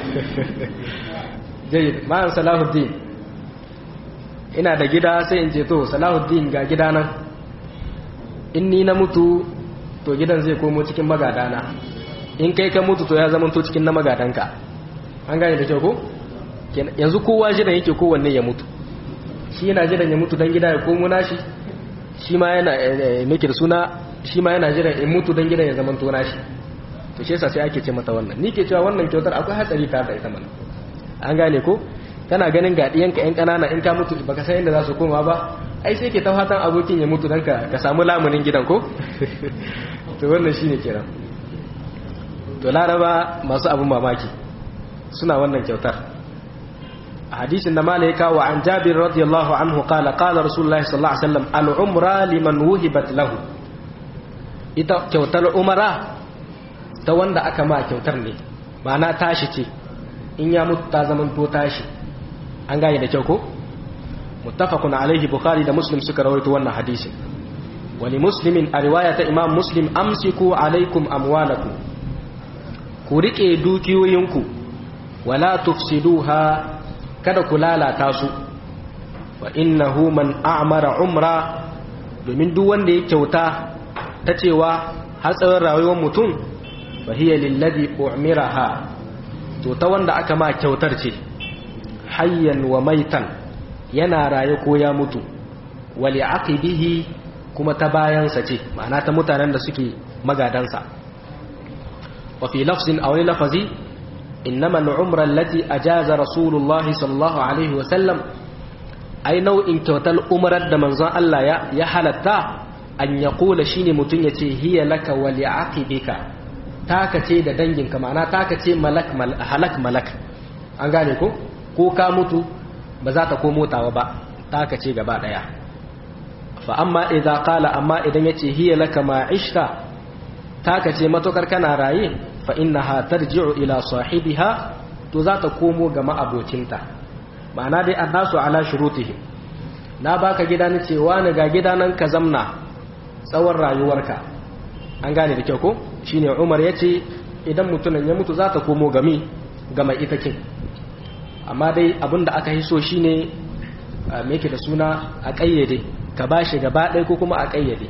A: jayyid ma'an salahuddin ina da gida sai in ce to salahuddin ga gida nan in ni na mutu to gidan zai komo cikin magadana in kai ka mutu to ya zama to cikin na magadanka an gane da kyau ko yanzu kowa jiran yake kowanne ya mutu shi yana jiran ya mutu dan gida ya komo nashi shi ma yana meke da suna shi ma yana jiran in mutu dan gidan ya zama to nashi to shi yasa sai ake ce mata wannan ni ke cewa wannan kyautar akwai hatsari tare da ita mana an gane ko kana ganin ga diyanka yan kanana in ka mutu baka san inda za su koma ba ai sai ke ta fatan abokin ya mutu dan ka ka samu lamunin gidan ko to wannan shine kiran to laraba masu abun mamaki suna wannan kyautar a hadisin da malaika wa an jabir radiyallahu anhu qala qala rasulullahi sallallahu alaihi wasallam al-umra liman wuhibat lahu ita kyautar umara ta wanda aka ma kyautar ne ba na tashi ce in ya mutu ta zaman to tashi an gane da kyau ko muttafaqun alaihi bukhari da muslim suka rawaito wannan hadisin wani muslimin a riwaya ta imam muslim amsiku alaikum amwalakum ku rike dukiyoyinku wala tufsiduha kada ku lalata su wa innahu man a'mara umra domin duk wanda ya kyauta ta cewa har tsawon rayuwar mutum fa hiya lillazi u'miraha to ta wanda aka ma kyautar ce hayyan wa maitan yana raye ko ya mutu wali aqibihi kuma ta bayansa ce ma'ana ta mutanen da suke magadansa wa fi lafzin aw lafazi innama al-umra allati ajaza rasulullah sallallahu alaihi wa sallam ai nau'in kyautar umrar da manzon Allah ya ya halatta an yaqula shine mutun yace hiya laka wa li aqibika taka ce da danginka ma'ana taka ce malak halak malak an gane ko ko ka mutu ba za ta komo tawa ba taka ce gaba daya fa amma idza qala amma idan yace hiya laka ma'ishta taka ce matukar kana raye fa innaha tarji'u ila sahibiha to za ta komo ga ma'abocinta ma'ana dai annasu ala shurutihim na baka gida ni ce wani ga gida nan ka zamna tsawon rayuwarka an gane da kyau ko shine Umar yace idan mutumin ya mutu za ta komo ga mi ga mai ita kin amma dai abinda aka yi so shine me yake da suna a kayyade ka bashi gaba ɗaya ko kuma a kayyade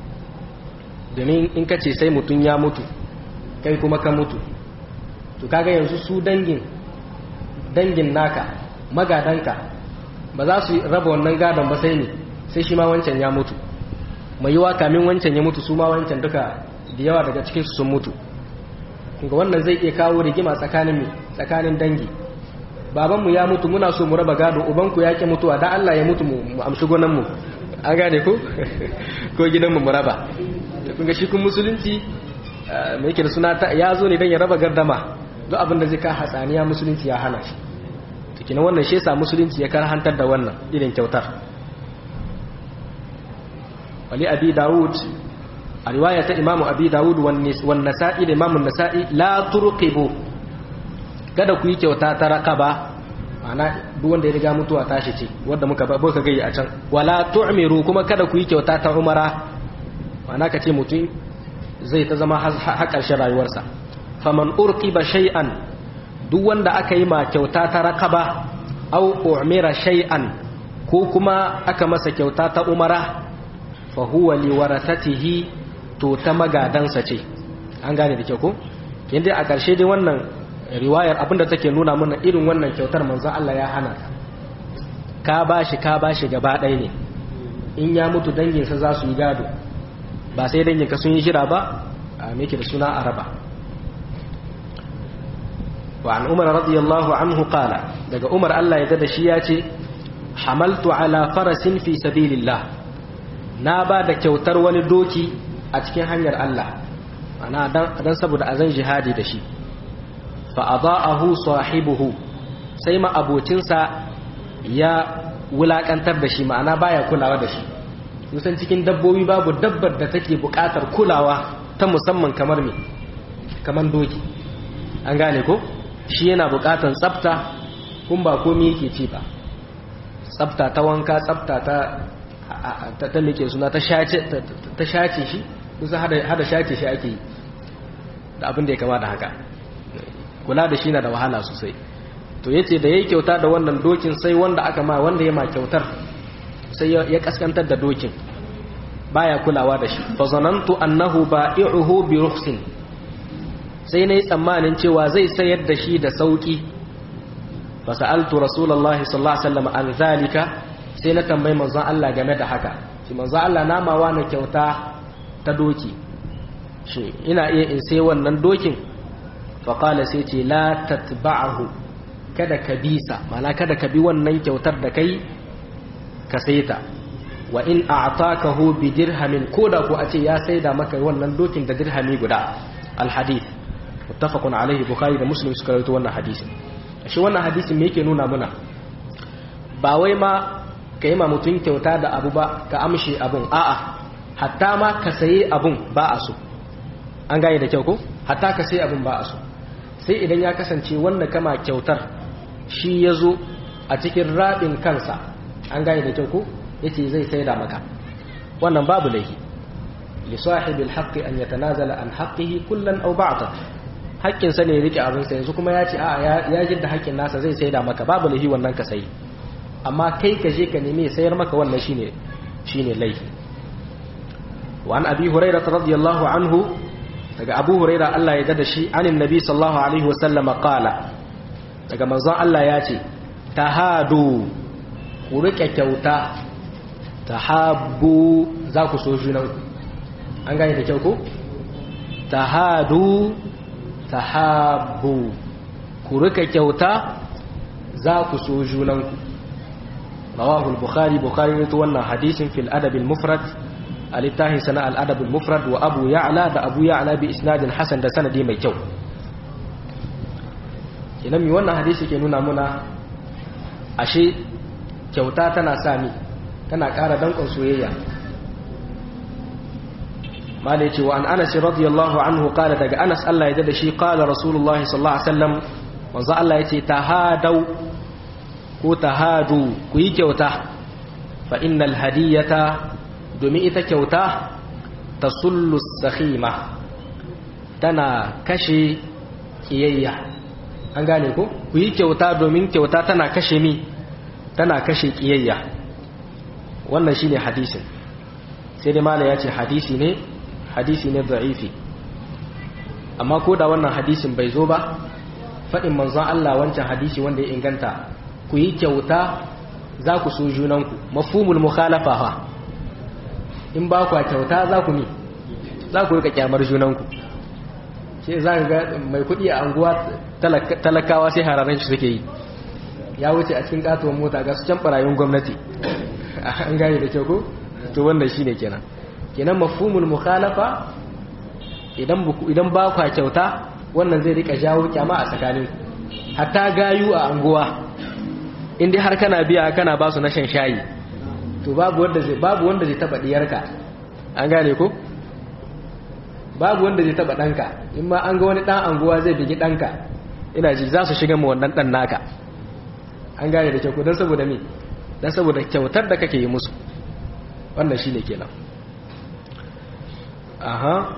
A: domin in ka ce sai mutum ya mutu kai kuma ka mutu to kaga yanzu su dangin dangin naka magadanka ba za su raba wannan gadon ba sai ne sai shi ma wancan ya mutu mai yiwa kamin wancan ya mutu su ma wancan duka da yawa daga cikin su sun mutu kuma wannan zai iya kawo rigima tsakanin mu tsakanin dangi babanmu ya mutu muna so mu raba gado ubanku ya ki mutuwa dan Allah ya mutu mu amshi gonan mu an gane ko ko gidan mu mu raba kun ga shi kun musulunci mai yake da suna ya zo ne dan ya raba gardama duk abin da zai ka hatsaniya musulunci ya hana shi kina wannan shi yasa musulunci ya karhantar da wannan irin kyautar wali abi daud a riwaya ta imamu abi daud wan nasa'i da imamu nasa'i la turqibu kada ku yi kyauta ta rakaba ma'ana duk wanda ya riga mutuwa tashi ce wanda muka ba ka gai a can wala tu'miru kuma kada ku yi kyauta ta umara ma'ana kace mutum zai ta zama har ƙarshen rayuwarsa faman urqiba shay'an duk wanda aka yi ma kyauta ta rakaba aw u'mira shay'an ko kuma aka masa kyauta ta umara fa huwa li warathatihi to ta magadansa ce. An gane da kyau ko yanda a ƙarshe dai wannan riwayar abinda take nuna mana irin wannan kyautar manzon Allah ya hana ka bashi ka bashi gaba ɗaya ne, in ya mutu danginsa za su yi gado ba sai danginka sun yi jira ba a meke da suna araba. wa an umar radiyallahu anhu qala, daga umar Allah ya dada shi ya ce hamaltu ala farasin fi sabilillah, na ba da kyautar wani doki a cikin hanyar Allah, ana dan saboda azan jihadi da shi. fa adaahu sahibuhu, sai ma abocinsa ya wulakantar da shi, ma'ana baya kulawa da shi. kusan cikin dabbobi babu dabbar da take buƙatar kulawa ta musamman kamar me kamar doki. An gane ko shi yana buƙatar tsafta kun ba komai yake ci ba, tsafta ta wanka, tsafta ta ta ta mike suna ta shace ta shace shi, kusa hada hada shace shi ake yi da abin da ya kama da haka. Kula da shi na da wahala sosai. To yace da yayi kyauta da wannan dokin, sai wanda aka ma wanda ya ma kyautar sai ya kaskantar da dokin, baya kulawa da shi. Fa zanantu annahu ba'i'uhu bi rukhsin, sai nayi tsammanin cewa zai sayar da shi da sauki. Fa sa'altu rasulullahi sallallahu alaihi wasallam an zalika, sai na tambayi manzon Allah game da haka. Shi manzon Allah na ma wani kyauta ta doki, shi ina iya in sai wannan dokin? Fa qala sai ce la tatba'ahu, kada ka bisa, mana kada ka bi wannan kyautar da kai ka saita. Wa in a'takahu bi dirhamin, koda ko a ce ya saida maka wannan dokin da dirhami guda. Al-hadith muttafaqun alaihi, bukhari da muslim suka rawaito wannan hadisin. Shi wannan hadisin me yake nuna muna? Ba wai ma kai ma mutun kyauta da abu ba ka amshi abun, a'a hatta ma ka sayi abun ba a so. An gane da kyau ko? Hatta ka sayi abun ba a so. Sai idan ya kasance wanda kama kyautar shi ya zo a cikin raɗin kansa, an gane da kyau ko yace zai saida maka, wannan babu laifi. Li sahibil haqqi an yatanazala an haqqihi kullan aw ba'dan, haƙƙin sa ne ya rike abin sa, yanzu kuma ya ce a ya jidda haƙƙin nasa zai saida maka, babu laifi wannan ka sayi. Amma kai ka je ka nemi sayar maka, wannan shine shine laifi. Wa an abi hurairah radiyallahu anhu, daga abu huraira Allah ya dada shi, anin nabi sallallahu alaihi wasallama qala, daga manzon Allah ya ce tahadu, ku rike kyauta, tahabbu, za ku so junanku. An gane da kyau ko? Tahadu tahabbu, ku rike kyauta, za ku so junanku. Rawahu al-bukhari, bukhari ne to wannan hadisin fil adab al-mufrad, alittahin sana al'adabul mufrad, wa abu ya'la da abu ya'la bi isnadin hasan da sanadi mai kyau. Kenan mi wannan hadisi ke nuna muna ashe kyauta tana sami tana ƙara dankon soyayya. Malai ce wa an Anas radiyallahu anhu qala, daga Anas Allah ya dada shi, qala Rasulullah sallallahu alaihi wasallam, manzo Allah yace tahadau ko tahadu, ku yi kyauta, fa innal hadiyata, domin ita kyauta ta sullus sakhima, tana kashe kiyayya. An gane ko? Ku yi kyauta domin kyauta tana kashe mi, tana kashe kiyayya. Wannan shine hadisin. Sai dai mala ya ce hadisi ne, hadisi ne da'ifi. Amma ko da wannan hadisin bai zo ba, faɗin manzon Allah wancan hadisi wanda ya inganta, ku yi kyauta za ku so junanku, mafhumul mukhalafa fa. In ba ku kyauta za ku mi za ku rika kyamar junanku. Shi za ka ga mai kuɗi a anguwa talakawa sai hararen shi suke yi, ya wuce a cikin katuwar mota ga su can barayin gwamnati. An gane da kyau ko? To wannan shi ne kenan. Kenan mafhumul mukhalafa, idan idan ba ku kyauta, wannan zai rika jawo kyama a tsakaninku. Hatta gayu a anguwa, in dai har kana biya kana ba su na shan shayi, to babu wanda zai babu wanda zai taba diyarka. An gane ko? Babu wanda zai taba danka. In ma an ga wani dan anguwa zai bigi danka, ina ji za su shiga mu wannan dan naka. An gane da kyau, dan saboda me? Dan saboda kyautar da kake yi musu. Wannan shine kenan. Aha.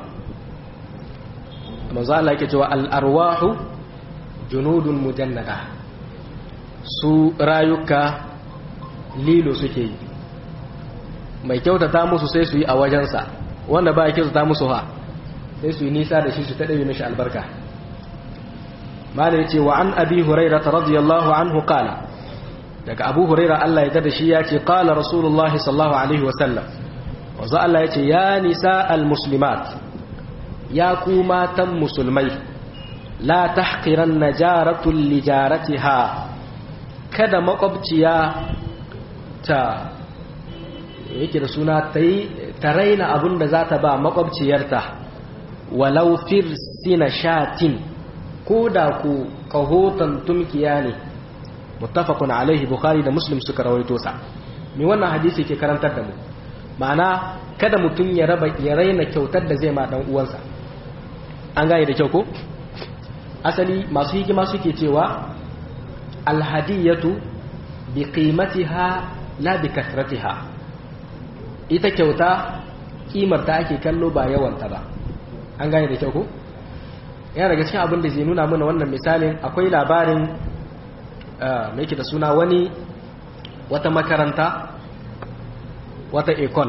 A: Manzo Allah yake cewa al arwahu junudun mujannada, su rayuka lilo suke yi, mai kyautata musu sai su yi a wajensa, wanda ba ya kyautata musu ha sai su yi nisa da shi su ta ɗabi mishi albarka. Malam ya ce wa an abi huraira radiyallahu anhu qala, daga abu huraira Allah ya da shi ya ce qala rasulullah sallallahu alaihi wasallam, wanzu Allah ya ce ya nisa al-muslimat, ya ku matan musulmai, la tahqiranna jaratun li jaratiha, kada makwabciya ta yake da suna ta yi ta raina abin da za ta ba makwabciyarta, walau firsina shatin, ko da ku kahoton tumkiya ne. Muttafaqun alaihi, Bukhari da Muslim suka rawaito sa. Me wannan hadisi ke karantar da mu? Ma'ana kada mutum ya raba ya raina kyautar da zai ma dan uwansa. An gane da kyau ko? Asali masu hikima suke cewa alhadiyatu bi qimatiha la bi kasratiha. Ita kyauta kimar ta ake kallo ba yawanta ba. An gane da kyau ko? Yana daga cikin abin da zai nuna mana wannan misalin, akwai labarin mai yake da suna wani wata makaranta, wata ekol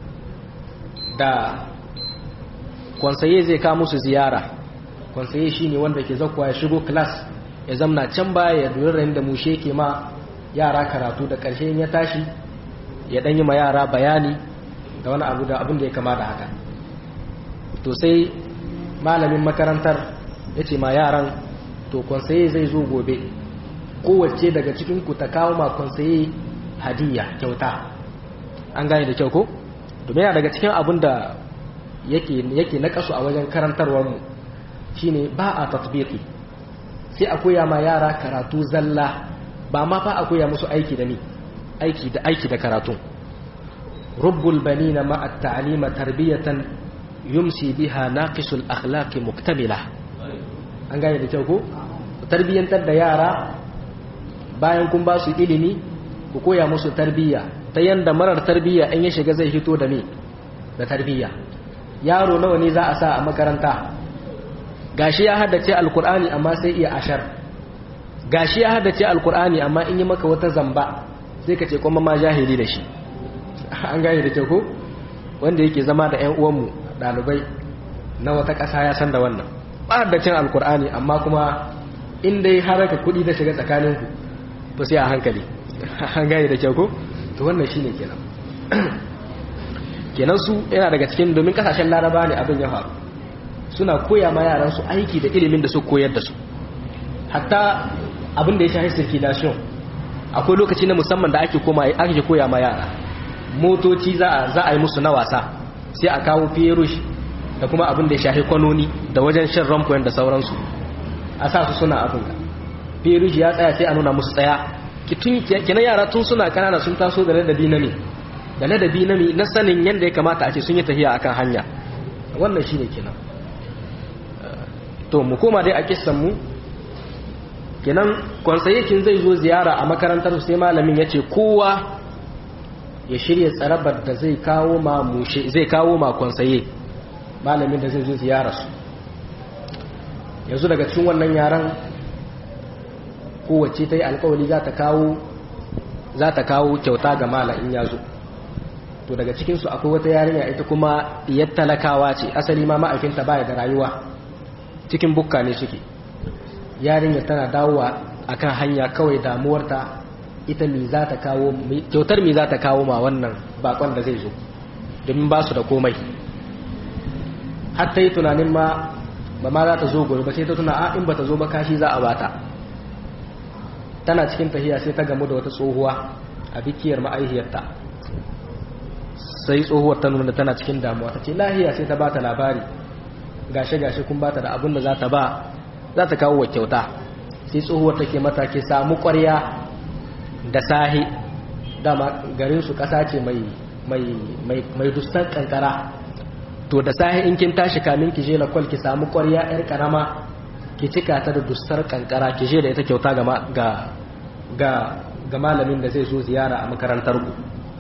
A: da kwansaye zai kawo musu ziyara. Kwansaye shi ne wanda ke zakuwa ya shigo class ya zamna can baya ya durin da mushe ke ma yara karatu, da ƙarshe ya tashi ya ɗanyi ma yara bayani da wani abu da abin da ya kama da haka. To sai malamin makarantar ya ce ma yaran, to kwansaye zai zo gobe, kowace daga cikinku ta kawo ma kwansaye hadiyya kyauta. An gane da kyau ko? Domin yana daga cikin abin da yake yake nakasu a wajen karantarwarmu shine ba a tatbiqi, sai a koya ma yara karatu zalla, ba ma fa a koya musu aiki da ni aiki da aiki da karatu. rubbul banina ma at-ta'lima tarbiyatan yumsi biha naqisul akhlaqi muktamila. An gane da kyau ko? Tarbiyantar da yara, bayan kun ba su ilimi ku koya musu tarbiyya, ta yanda marar tarbiyya in ya shiga zai hito da me da tarbiyya. Yaro nawa ne za a sa a makaranta gashi ya haddace alkur'ani amma sai iya ashar, gashi ya haddace alkur'ani amma in yi maka wata zamba sai ka ce kuma ma jahili da shi. An gane da kyau ko? Wanda yake zama da ƴan uwanmu ɗalibai na wata ƙasa ya san da wannan, ba haddacin alkur'ani amma kuma in dai haraka kuɗi da shiga tsakaninku to sai a hankali. An gane da kyau ko? To wannan shine kenan. Kenan su yana daga cikin, domin kasashen laraba ne abin ya faru, suna koya ma yaran su aiki da ilimin da su koyar da su. Hatta abin da ya shafi circulation akwai lokaci na musamman da ake koma ake koya ma yara. Motoci za a za a yi musu na wasa, sai a kawo fiyerush da kuma abin da ya shafi kwanoni da wajen shan rampoint da sauransu, a sa su suna abin da fiyerush ya tsaya sai a nuna musu tsaya. Kenan yara tun suna kanana sun taso da ladabi na ne da ladabi na na sanin yadda ya kamata a ce sun yi tafiya akan hanya. Wannan shine kenan. To mu koma dai a kissan mu. Kenan kwansayekin zai zo ziyara a makarantar, sai malamin ya ce kowa ya shirya tsarabar da zai kawo ma mushe zai kawo ma kwansaye, malamin da zai zo ziyara su. Yanzu daga cikin wannan yaran kowace ta yi alkawali za ta kawo za ta kawo kyauta ga malam in ya zo. To daga cikinsu akwai wata yarinya, ita kuma diyar talakawa ce, asali ma ma'aikinta baya da rayuwa, cikin bukka ne suke. Yarinya tana dawowa akan hanya, kawai damuwarta ita mi za ta kawo kyautar mi za ta kawo ma wannan bakon da zai zo, domin ba su da komai. Har ta yi tunanin ma ba ma za ta zo gobe ba, sai ta tuna a in ba ta zo ba kashi za a bata. Tana cikin tahiya sai ta gamu da wata tsohuwa a bikiyar ma'aihiyarta. Sai tsohuwar ta nuna tana cikin damuwa, ta ce lahiya, sai ta bata labari, gashe gashe kun bata da abin da za ta ba za ta kawo wa kyauta. Sai tsohuwar take mata, ke samu ƙwarya da sahi, dama garin su ƙasa ce mai mai mai mai dustar kankara. To da sahi in kin tashi kamin ki je lakwal, ki samu ƙwarya yar karama, ki cika ta da dustar kankara, ki je da ita kyauta ga ga ga malamin da zai zo ziyara a makarantar ku.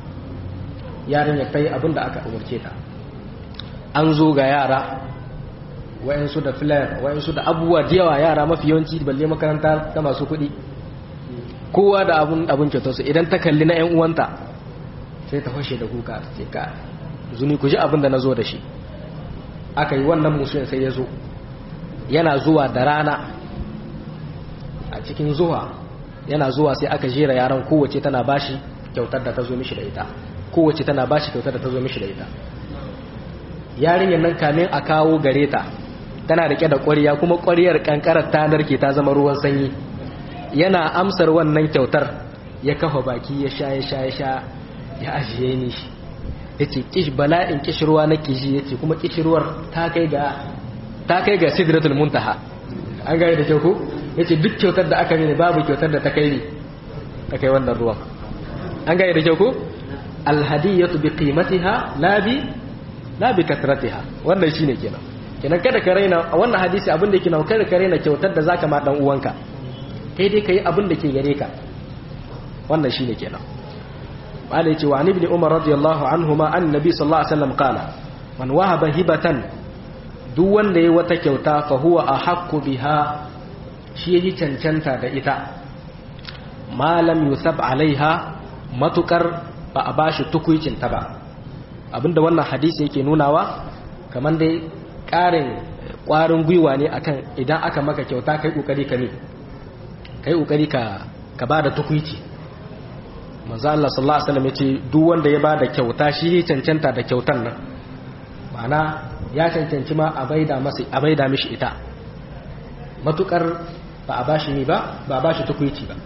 A: Yarin ya kai abin da aka umarce ta. An zo ga yara wayansu da flyer, wayansu da abubuwa da yawa, yara mafi yawanci balle makaranta ta masu kuɗi, kowa da abun abun kyautarsu. Idan ta kalli na 'yan uwanta sai ta fashe da kuka, ta ce ka zuni ku ji abin da na zo da shi. Aka yi wannan musulun sai ya zo yana zuwa da rana a cikin zuwa yana zuwa sai aka jera yaran kowace tana bashi kyautar da ta zo mishi da ita kowace tana bashi kyautar da ta zo mishi da ita yarinyar nan kamin a kawo gare ta tana rike da ƙwariya kuma ƙwariyar kankarar ta narke ta zama ruwan sanyi yana amsar wannan kyautar ya kafa baki ya sha ya sha ya sha ya ajiye ni shi yace kish bala'in kishirwa na kishi yace kuma kishirwar ta kai ga ta kai ga sidratul muntaha an ga da kyau ko yace duk kyautar da aka mini babu kyautar da ta kai ni ta kai wannan ruwan an ga da kyau ko alhadiyatu bi qimatiha la bi la bi kasratiha wannan shine kenan kenan kada ka raina wannan hadisi abin da yake nawa kada ka raina kyautar da zaka ma dan uwanka kai dai kai abin da ke gare ka wannan shine kenan malai ce wa an ibn umar radiyallahu anhuma annabi sallallahu alaihi wasallam qala man wahaba hibatan duk wanda yayi wata kyauta fa huwa ahaqqu biha shi yayi cancanta da ita malam yusab alaiha matukar ba a bashi tukuicin ta ba abinda wannan hadisi yake nunawa kaman dai karin kwarin gwiwa ne akan idan aka maka kyauta kai kokari ka ne kai kokari ka ka bada tukuici manzo Allah sallallahu alaihi wasallam yace duk wanda ya bada kyauta shi ne cancanta da kyautan nan ma'ana ya cancanci ma a baida masa a baida mishi ita matukar ba a bashi ni ba ba a bashi tukuici ba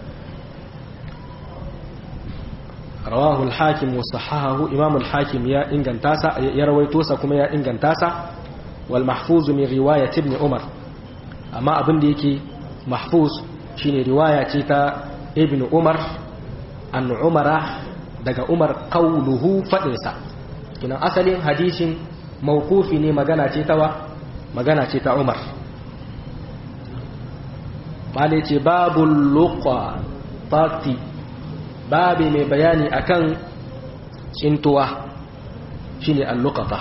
A: rawahu al-hakim wa sahahahu imam al-hakim ya inganta sa ya rawaito sa kuma ya inganta sa wal mahfuz min riwayat ibn umar amma abin da yake mahfuz shine riwaya ce ta ibn umar an umara daga umar qawluhu fadinsa kinan asalin hadisin mawqufi ne magana ce ta wa magana ce ta umar mali ce babul luqa tati babi mai bayani akan tsintuwa shine al-luqata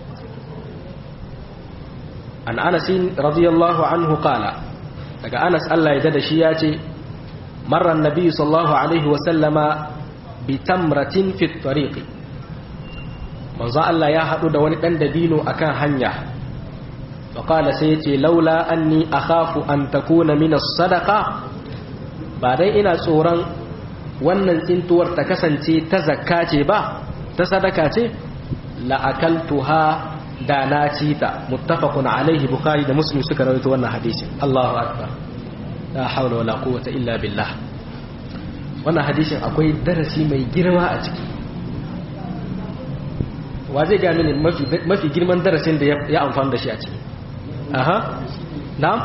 A: an Anas radiyallahu anhu qala daga Anas Allah ya dada shi ya ce marra annabi sallallahu alaihi wa sallama bi tamratin fi at-tariq manzo Allah ya hadu da wani dan dabino akan hanya fa qala sai yace laula anni akhafu an takuna min as-sadaqa ba dai ina tsoron wannan tsintuwar ta kasance ta zakka ce ba ta sadaka ce la akaltuha da na ci ta muttafaqun alaihi bukhari da muslim suka rawaito wannan hadisi Allahu akbar la hawla wala quwwata illa billah wannan hadisin akwai darasi mai girma a ciki wa zai ga mini mafi mafi girman darasin da ya amfana da shi a ciki aha na'am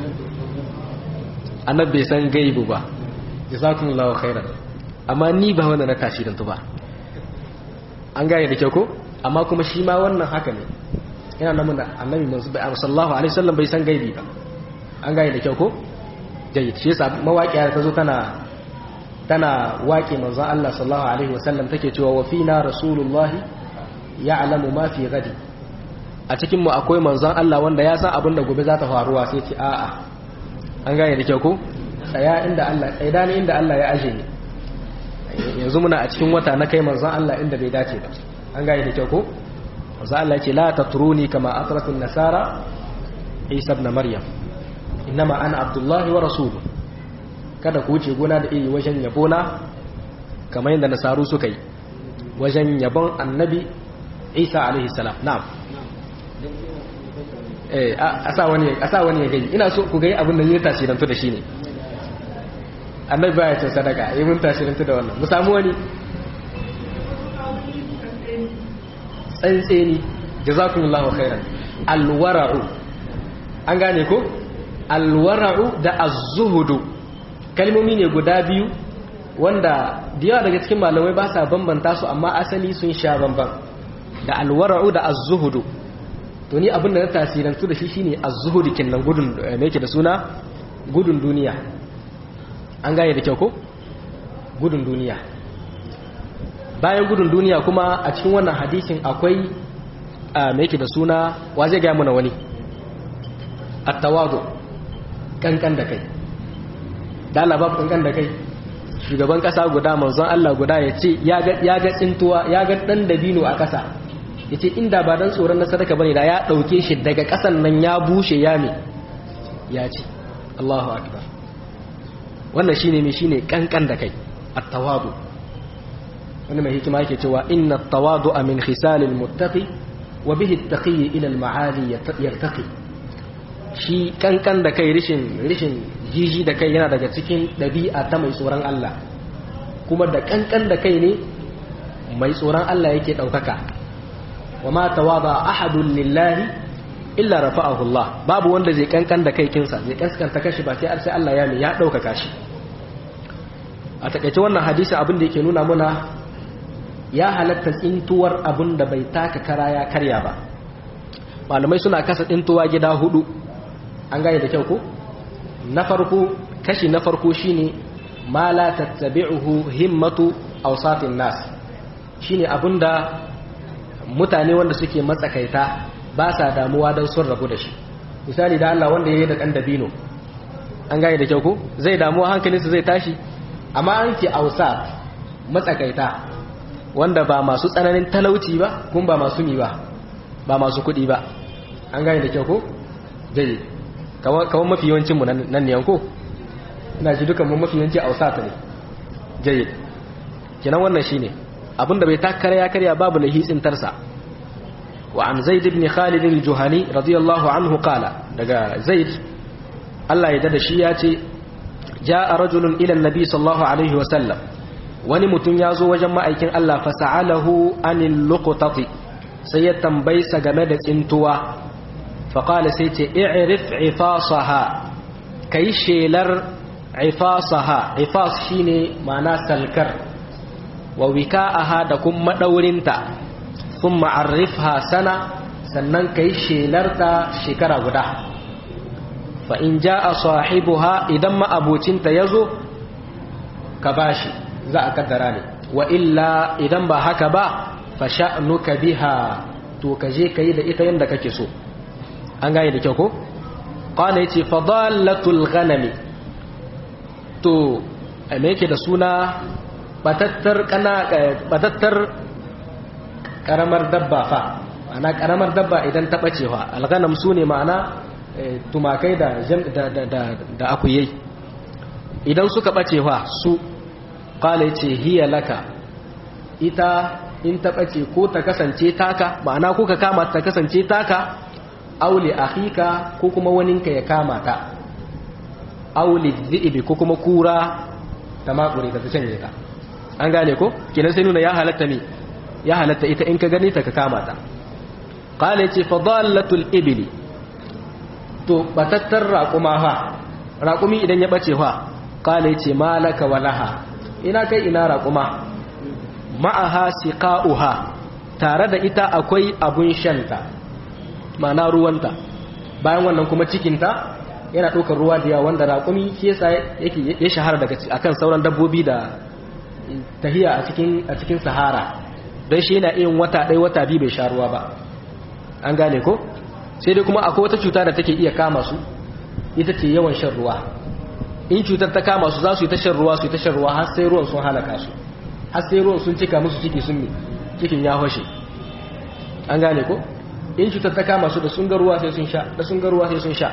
A: annabi bai san gaibu ba jazakumullahu khairan amma ni ba wannan na tasirin tu ba an gane da kyau ko amma kuma shi ma wannan haka ne yana nan da annabi sallallahu alaihi wasallam bai san gaibi ba an gane da kyau ko jayyid shi yasa mawaƙiya ta zo tana tana waƙe manzon Allah sallallahu alaihi wasallam take cewa wa fina rasulullahi ya'lamu ma fi gadi a cikin mu akwai manzon Allah wanda ya san abin da gobe za ta faruwa sai ce a'a an gane da kyau ko tsaya inda Allah tsaida ne inda Allah ya aje ni yanzu muna a cikin wata na kai manzon Allah inda bai dace ba an gane da kyau ko manzon Allah ya ce la tatruni kama atratun nasara Isa ibn Maryam innama ana abdullahi wa rasuluhu kada ku wuce gona da iri wajen yabona kamar yadda nasaru suka yi wajen yabon annabi Isa alaihi salam na'am eh a sa wani a sa wani ya gai ina so ku gai abin da ne tasirantu da shi ne annabi baya cin sadaka yi mun tasirantu da wannan mu samu wani tsantseni jazakumullahu khairan alwara'u an gane ko alwara'u da az-zuhudu kalmomi ne guda biyu wanda da yawa daga cikin malamai ba sa bambanta su amma asali sun sha bamban da alwara'u da az-zuhudu to ni abin da na tasirantu da shi shine az-zuhudu kinnan gudun me yake da suna gudun duniya an gane da kyau ko gudun duniya bayan gudun duniya kuma a cikin wannan hadisin akwai me yake da suna wa zai ga mana wani at-tawadu kankan da kai da Allah babu kankan da kai shugaban kasa guda manzon Allah guda ya ce ya ga ya ga tsintuwa ya ga dan dabino a kasa yace inda ba dan tsoron na sadaka bane da ya dauke shi daga kasan nan ya bushe ya me ya ci Allahu akbar wannan shine me shine kankan da kai at-tawadu wannan mai hikima yake cewa inna at-tawadu min khisalil muttaqi wa bihi at-taqi ila al-ma'ali yartaqi shi kankan da kai rishin rishin jiji da kai yana daga cikin dabi'a ta mai tsoron Allah kuma da kankan da kai ne mai tsoron Allah yake daukaka wa ma tawada ahadun lillahi illa rafa'ahu Allah babu wanda zai kankan da kai kinsa zai kaskanta kashi ba sai sai Allah ya ne ya daukaka shi a takeice wannan hadisi abin da yake nuna muna ya halatta tsintuwar abin da bai taka kara ya karya ba malamai suna kasa tsintuwa gida hudu an gane da kyau ko na farko kashi na farko shine ma la tattabi'uhu himmatu awsatin nas shine abinda mutane wanda suke matsakaita ba sa damuwa don sun rabu da shi misali da Allah wanda yayi da kan dabino an gane da kyau ko zai damuwa hankalinsa zai tashi amma an ke awsat matsakaita wanda ba masu tsananin talauci ba kuma ba masu mi ba ba masu kuɗi ba an gane da kyau ko dai kawai mafi yawancinmu nan ne yanko ina ji dukan mu mafi yawanci ausata ne jayyid kinan wannan shine abinda bai takara ya karya babu lahi tsintarsa wa an zaid ibn khalid al-juhani radiyallahu anhu qala daga zaid Allah ya dada shi ya ce jaa rajulun ila an-nabi sallallahu alaihi wa sallam wani mutum ya zo wajen ma'aikin Allah fa sa'alahu anil luqtati sai ya tambayi sa game da tsintuwa faƙala sai ce i'rif ifasaha kai shelar ifasaha ifas shine ma'ana salkar wa wika'aha da kuma madaurinta thumma arifha sana sannan kai shelarta shekara guda fa in jaa sahibuha idan ma abocinta yazo ka bashi za a kaddara ne wa illa idan ba haka ba fa sha'nuka biha to kaje kai da ita yanda kake so an gane da kyau ko qala yace fadallatul ghanami to me yake da suna batattar kana batattar karamar dabba fa ana karamar dabba idan ta bace fa alghanam sune ma'ana tumakai da da da da akuyai idan suka bace fa su qala yace hiya laka ita in ta bace ko ta kasance taka ma'ana ko ka kama ta kasance taka auli akhika ko kuma waninka ya kama ta auli dhibi ko kuma kura ta makure ta canje ta an gane ko kinan sai nuna ya halatta ne ya halatta ita in ka gani ta ka kama ta qala yace fadallatul ibli to batattar raquma fa raqumi idan ya bace fa qala yace malaka walaha ina kai ina raquma ma'aha siqa'uha tare da ita akwai abun shanta ma'ana ruwanta bayan wannan kuma cikinta yana ɗaukar ruwa da yawa wanda raƙumi shi yasa yake ya shahara daga akan sauran dabbobi da tahiya a cikin a cikin sahara don shi yana yin wata ɗaya wata biyu bai sha ruwa ba an gane ko sai dai kuma akwai wata cuta da take iya kama su ita ce yawan shan ruwa in cutar ta kama su za su yi ta shan ruwa su yi ta shan ruwa har sai ruwan sun halaka su har sai ruwan sun cika musu ciki sun ne cikin ya hoshe an gane ko in cutar ta kama su da sun ga ruwa sai sun sha da sun ga ruwa sai sun sha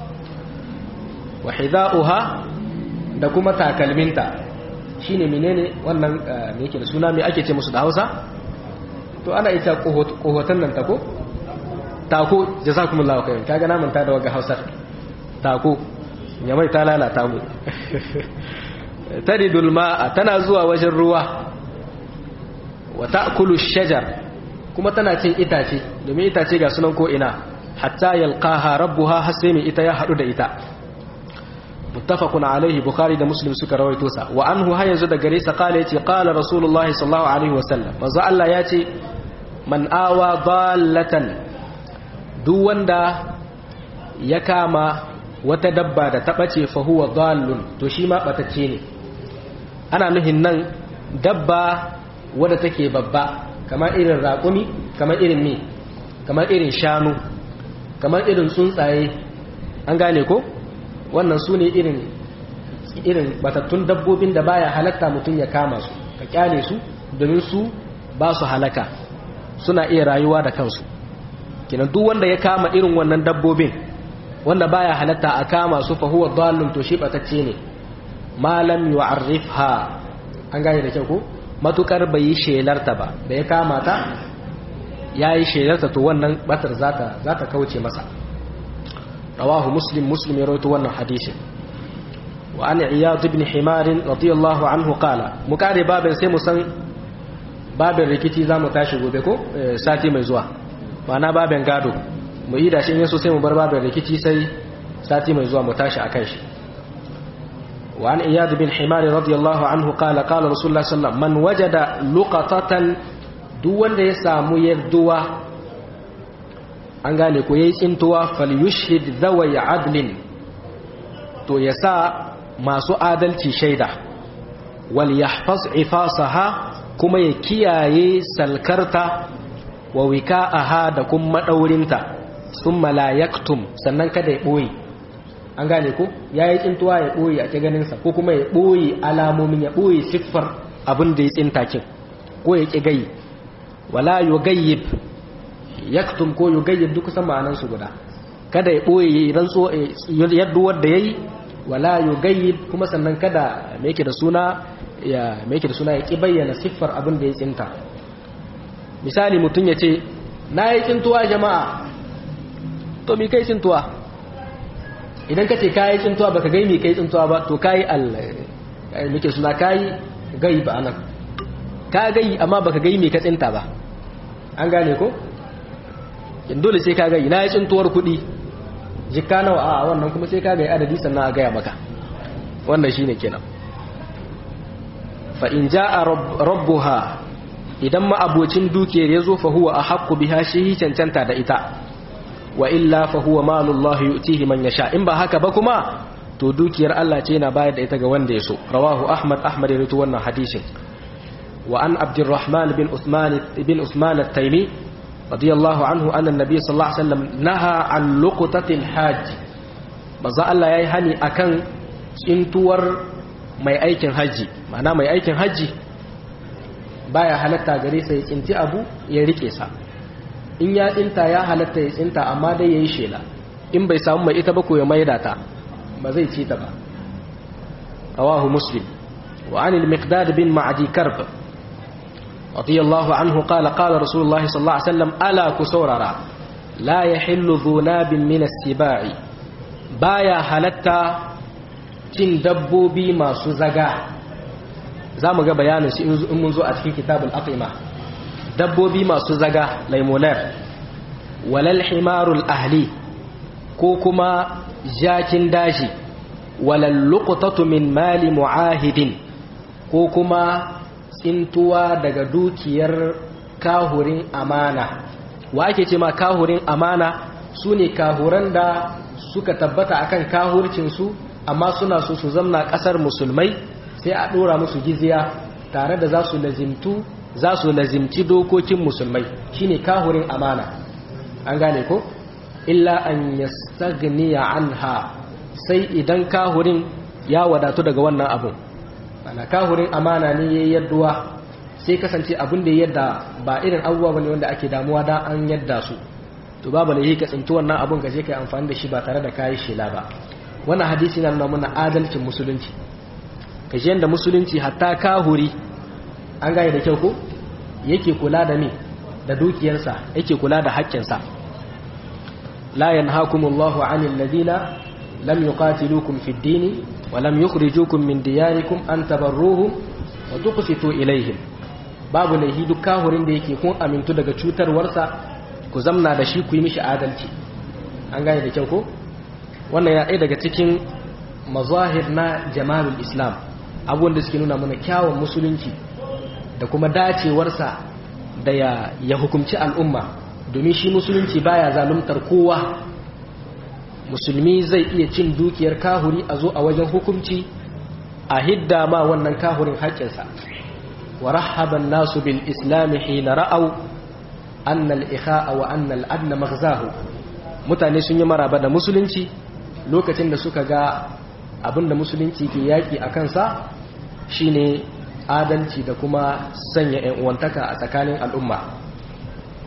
A: wa hidha'uha da kuma takalminta shine menene wannan me yake da suna me ake ce musu da Hausa to ana ita kohotan nan tako tako jazakumullahu khairan kaga na manta da waga Hausar tako nyamai ta lalata mu taridul ma'a tana zuwa wajen ruwa wa ta'kulu shajar kuma tana cin itace domin itace ga sunan ko ina hatta yalqaha rabbuha har sai mai ita ya hadu da ita muttafaqun alaihi bukhari da muslim suka rawaito sa wa anhu ha yanzu da gare sa kala yace qala rasulullahi sallallahu alaihi wasallam manzo Allah yace man awa dallatan duk wanda ya kama wata dabba da ta bace fa huwa dallun to shi ma batacce ne ana nuhin nan dabba wadda take babba kamar irin raƙumi kamar irin ne kamar irin shanu kamar irin tsuntsaye an gane ko wannan su ne irin irin batattun dabbobin da baya halatta mutum ya kama su ka kyale su domin su ba su halaka
B: suna iya rayuwa da kansu kenan duk wanda ya kama irin wannan dabbobin wanda baya halatta a kama su fa huwa dallun to shi batacce ne malam yu'arrifha an gane da kyau ko matukar bai yi shelarta ba da ya kama ta yayi shelarta to wannan batar zata zata kauce masa rawahu muslim muslim ya rawaito wannan hadisin wa an iyad ibn himar radiyallahu anhu qala mukare babin sai mu san babin rikici zamu tashi gobe ko sati mai zuwa ma'ana babin gado mu yi da shi in yaso sai mu bar babin rikici sai sati mai zuwa mu tashi akan shi wa an iyad ibn himar radiyallahu anhu qala qala rasulullah sallallahu alaihi wasallam man wajada luqatatan duk wanda ya samu yarduwa an gane ko yayi tsintuwa falyushhid zawai adlin to ya sa masu adalci shaida wal yahfaz ifasaha kuma ya kiyaye salkarta wa wika'aha da kuma madaurinta thumma la yaktum sannan kada ya boye an gane ko yayi tsintuwa ya boye a ke ganin sa ko kuma ya boye alamomin ya boye siffar abin da ya tsinta kin ko ya ki gayi wala yugayyib yaktum ko yugayyib duk kusan ma'anan su guda kada ya boye rantso yadda wanda yayi wala yugayyib kuma sannan kada me yake da suna ya me yake da suna ya ki bayyana siffar abin da ya tsinta misali mutun yace nayi tsintuwa jama'a to mi kai tsintuwa idan kace kai tsintuwa baka gai mi kai tsintuwa ba to kai al me yake suna kai gai ba anan ka gai amma baka gai mi ka tsinta ba an gane ko in dole sai ka gai na yi tsintuwar kuɗi jikka nawa a wannan kuma sai ka gai adadi sannan a gaya maka wannan shine kenan fa in jaa rabbuha idan ma abocin dukiyar yazo fa huwa ahqqu biha shi cancanta da ita wa illa fa huwa malullahi yu'tihi man yasha in ba haka ba kuma to dukiyar Allah ce yana bayar da ita ga wanda ya so rawahu ahmad ahmad ya rawaito wannan hadisin wa an abdurrahman bin usman bin usman at-taymi radiyallahu anhu anna nabiy sallallahu alaihi wasallam naha an luqtatil hajj manzo Allah yayi hani akan tsintuwar mai aikin haji ma'ana mai aikin haji baya halatta gare sa ya tsinti abu ya rike sa in ya tsinta ya halatta ya tsinta amma dai yayi shela in bai samu mai ita ba ko ya maida ta ba zai ci ta ba rawahu muslim wa anil miqdad bin ma'di karb radiyallahu anhu qala qala rasulullah sallallahu alaihi wasallam ala kusurara la yahillu dhunabin min as-sibai baya halatta cin dabbobi masu zaga zamu ga bayanin shi in mun zo a cikin kitabul aqima dabbobi masu zaga laimonar walal himarul ahli ko kuma jakin daji walal luqtatu min mali muahidin ko kuma tsintuwa daga dukiyar kahurin amana wa ake ce ma kahurin amana sune kahuran da suka tabbata akan kahurcin su amma suna so su zamna kasar musulmai sai a dora musu jizya tare da za su lazimtu za su lazimci dokokin musulmai shine kahurin amana an gane ko illa an yastaghniya anha sai idan kahurin ya wadatu daga wannan abun ana kahurin amana ne yayin yadduwa sai kasance abun da yadda ba irin abubuwa bane wanda ake damuwa da an yadda su to babu ne ka tsinci wannan abun ka je kai amfani da shi ba tare da kai shela ba wannan hadisi na nuna mana adalcin musulunci kaje yanda musulunci hatta kahuri an gane da kyau ko yake kula da me da dukiyarsa yake kula da haƙƙinsa la yanhaakumullahu 'anil ladina lam yuqatilukum fid din wa lam yukhrijukum min diyarikum an tabarruhum wa tuqsitu ilayhim babu laihi duk kahurin da yake kun amintu daga cutarwarsa ku zamna da shi ku yi mishi adalci an gane da kyau ko wannan ya ɗaya daga cikin mazahir na jamalul islam abubuwan da suke nuna mana kyawun musulunci da kuma dacewarsa da ya, ya hukumci al'umma domin shi musulunci baya zaluntar kowa musulmi zai iya cin dukiyar kahuri a zo a wajen hukumci a hidda ma wannan kahurin haƙƙinsa wa rahaban nasu bil islami hina ra'au annal ikha'a wa annal adna maghzahu mutane sun yi maraba da musulunci lokacin da suka ga abinda musulunci ke yaƙi a kansa shine adalci da kuma sanya ‘yan uwantaka a tsakanin al'umma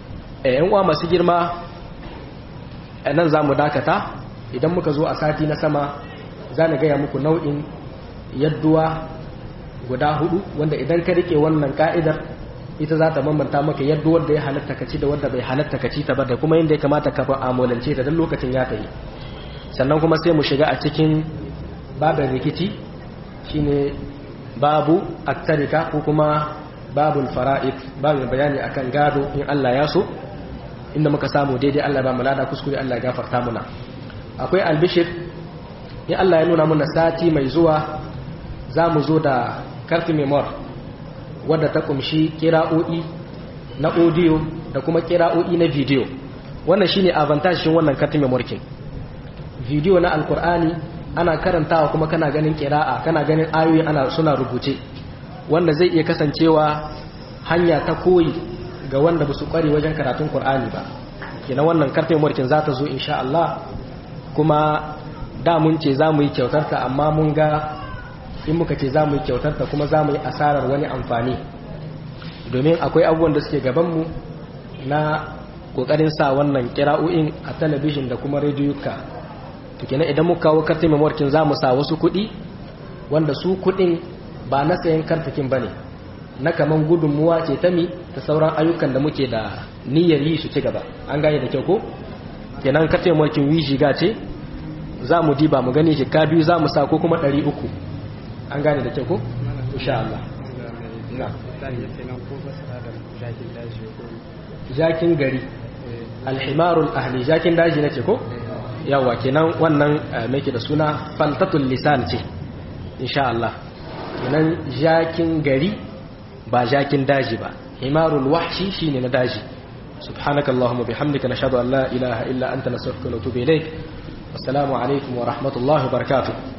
B: yan uwa masu girma nan za mu dakata idan muka zo a sati na sama za na gaya muku nau'in yadduwa guda hudu wanda idan ka rike wannan ka'idar ita za ta bambanta maka yadduwar da ya halatta ka ci da wanda bai halatta ka ci ta ba da kuma inda ya kamata ka mu'amalance ta don lokacin ya tafi sannan kuma sai mu shiga a cikin babin rikici shine babu attarika ko kuma babul fara'id babin bayani akan gado in Allah ya so inda muka samu daidai Allah ba mu lada kuskure Allah ya gafarta muna akwai albishir in Allah ya nuna muna sati mai zuwa za mu zo da karfi memoir wadda ta kumshi kira'o'i na audio da kuma kira'o'i na video wannan shine advantage shin wannan karfi memoir kin video na alkur'ani ana karantawa kuma kana ganin kira'a kana ganin ayoyi ana suna rubuce wanda zai iya kasancewa hanya ta koyi ga wanda ba su kware wajen karatun Qur'ani ba kina wannan karfe murkin za ta zo insha Allah kuma da mun ce za mu yi kyautar ta amma mun ga in muka ce za mu yi kyautar ta kuma za mu yi asarar wani amfani domin akwai abubuwan da suke gaban mu na kokarin sa wannan kira'o'in a talabijin da kuma rediyoka to kenan idan muka kawo karfe murkin za mu sa wasu kuɗi wanda su kuɗin ba na sayan kartakin bane na kaman gudunmuwa ce ta mi ta sauran ayyukan da muke da niyyar yi su ci gaba an gane da kyau ko kenan kace mulkin wijiga ce za mu diba mu gani shi ka biyu za mu sa ko kuma ɗari uku an gane da kyau ko insha Allah jakin gari alhimarul ahli jakin daji nace ko yawa kenan wannan mai da suna faltatul lisan ce insha Allah kenan jakin gari ba jakin daji ba himarul wahshi shine na daji subhanakallahumma bihamdika nashhadu an la ilaha illa anta nastaghfiruka wa natubu ilaik assalamu alaikum wa rahmatullahi wa barakatuh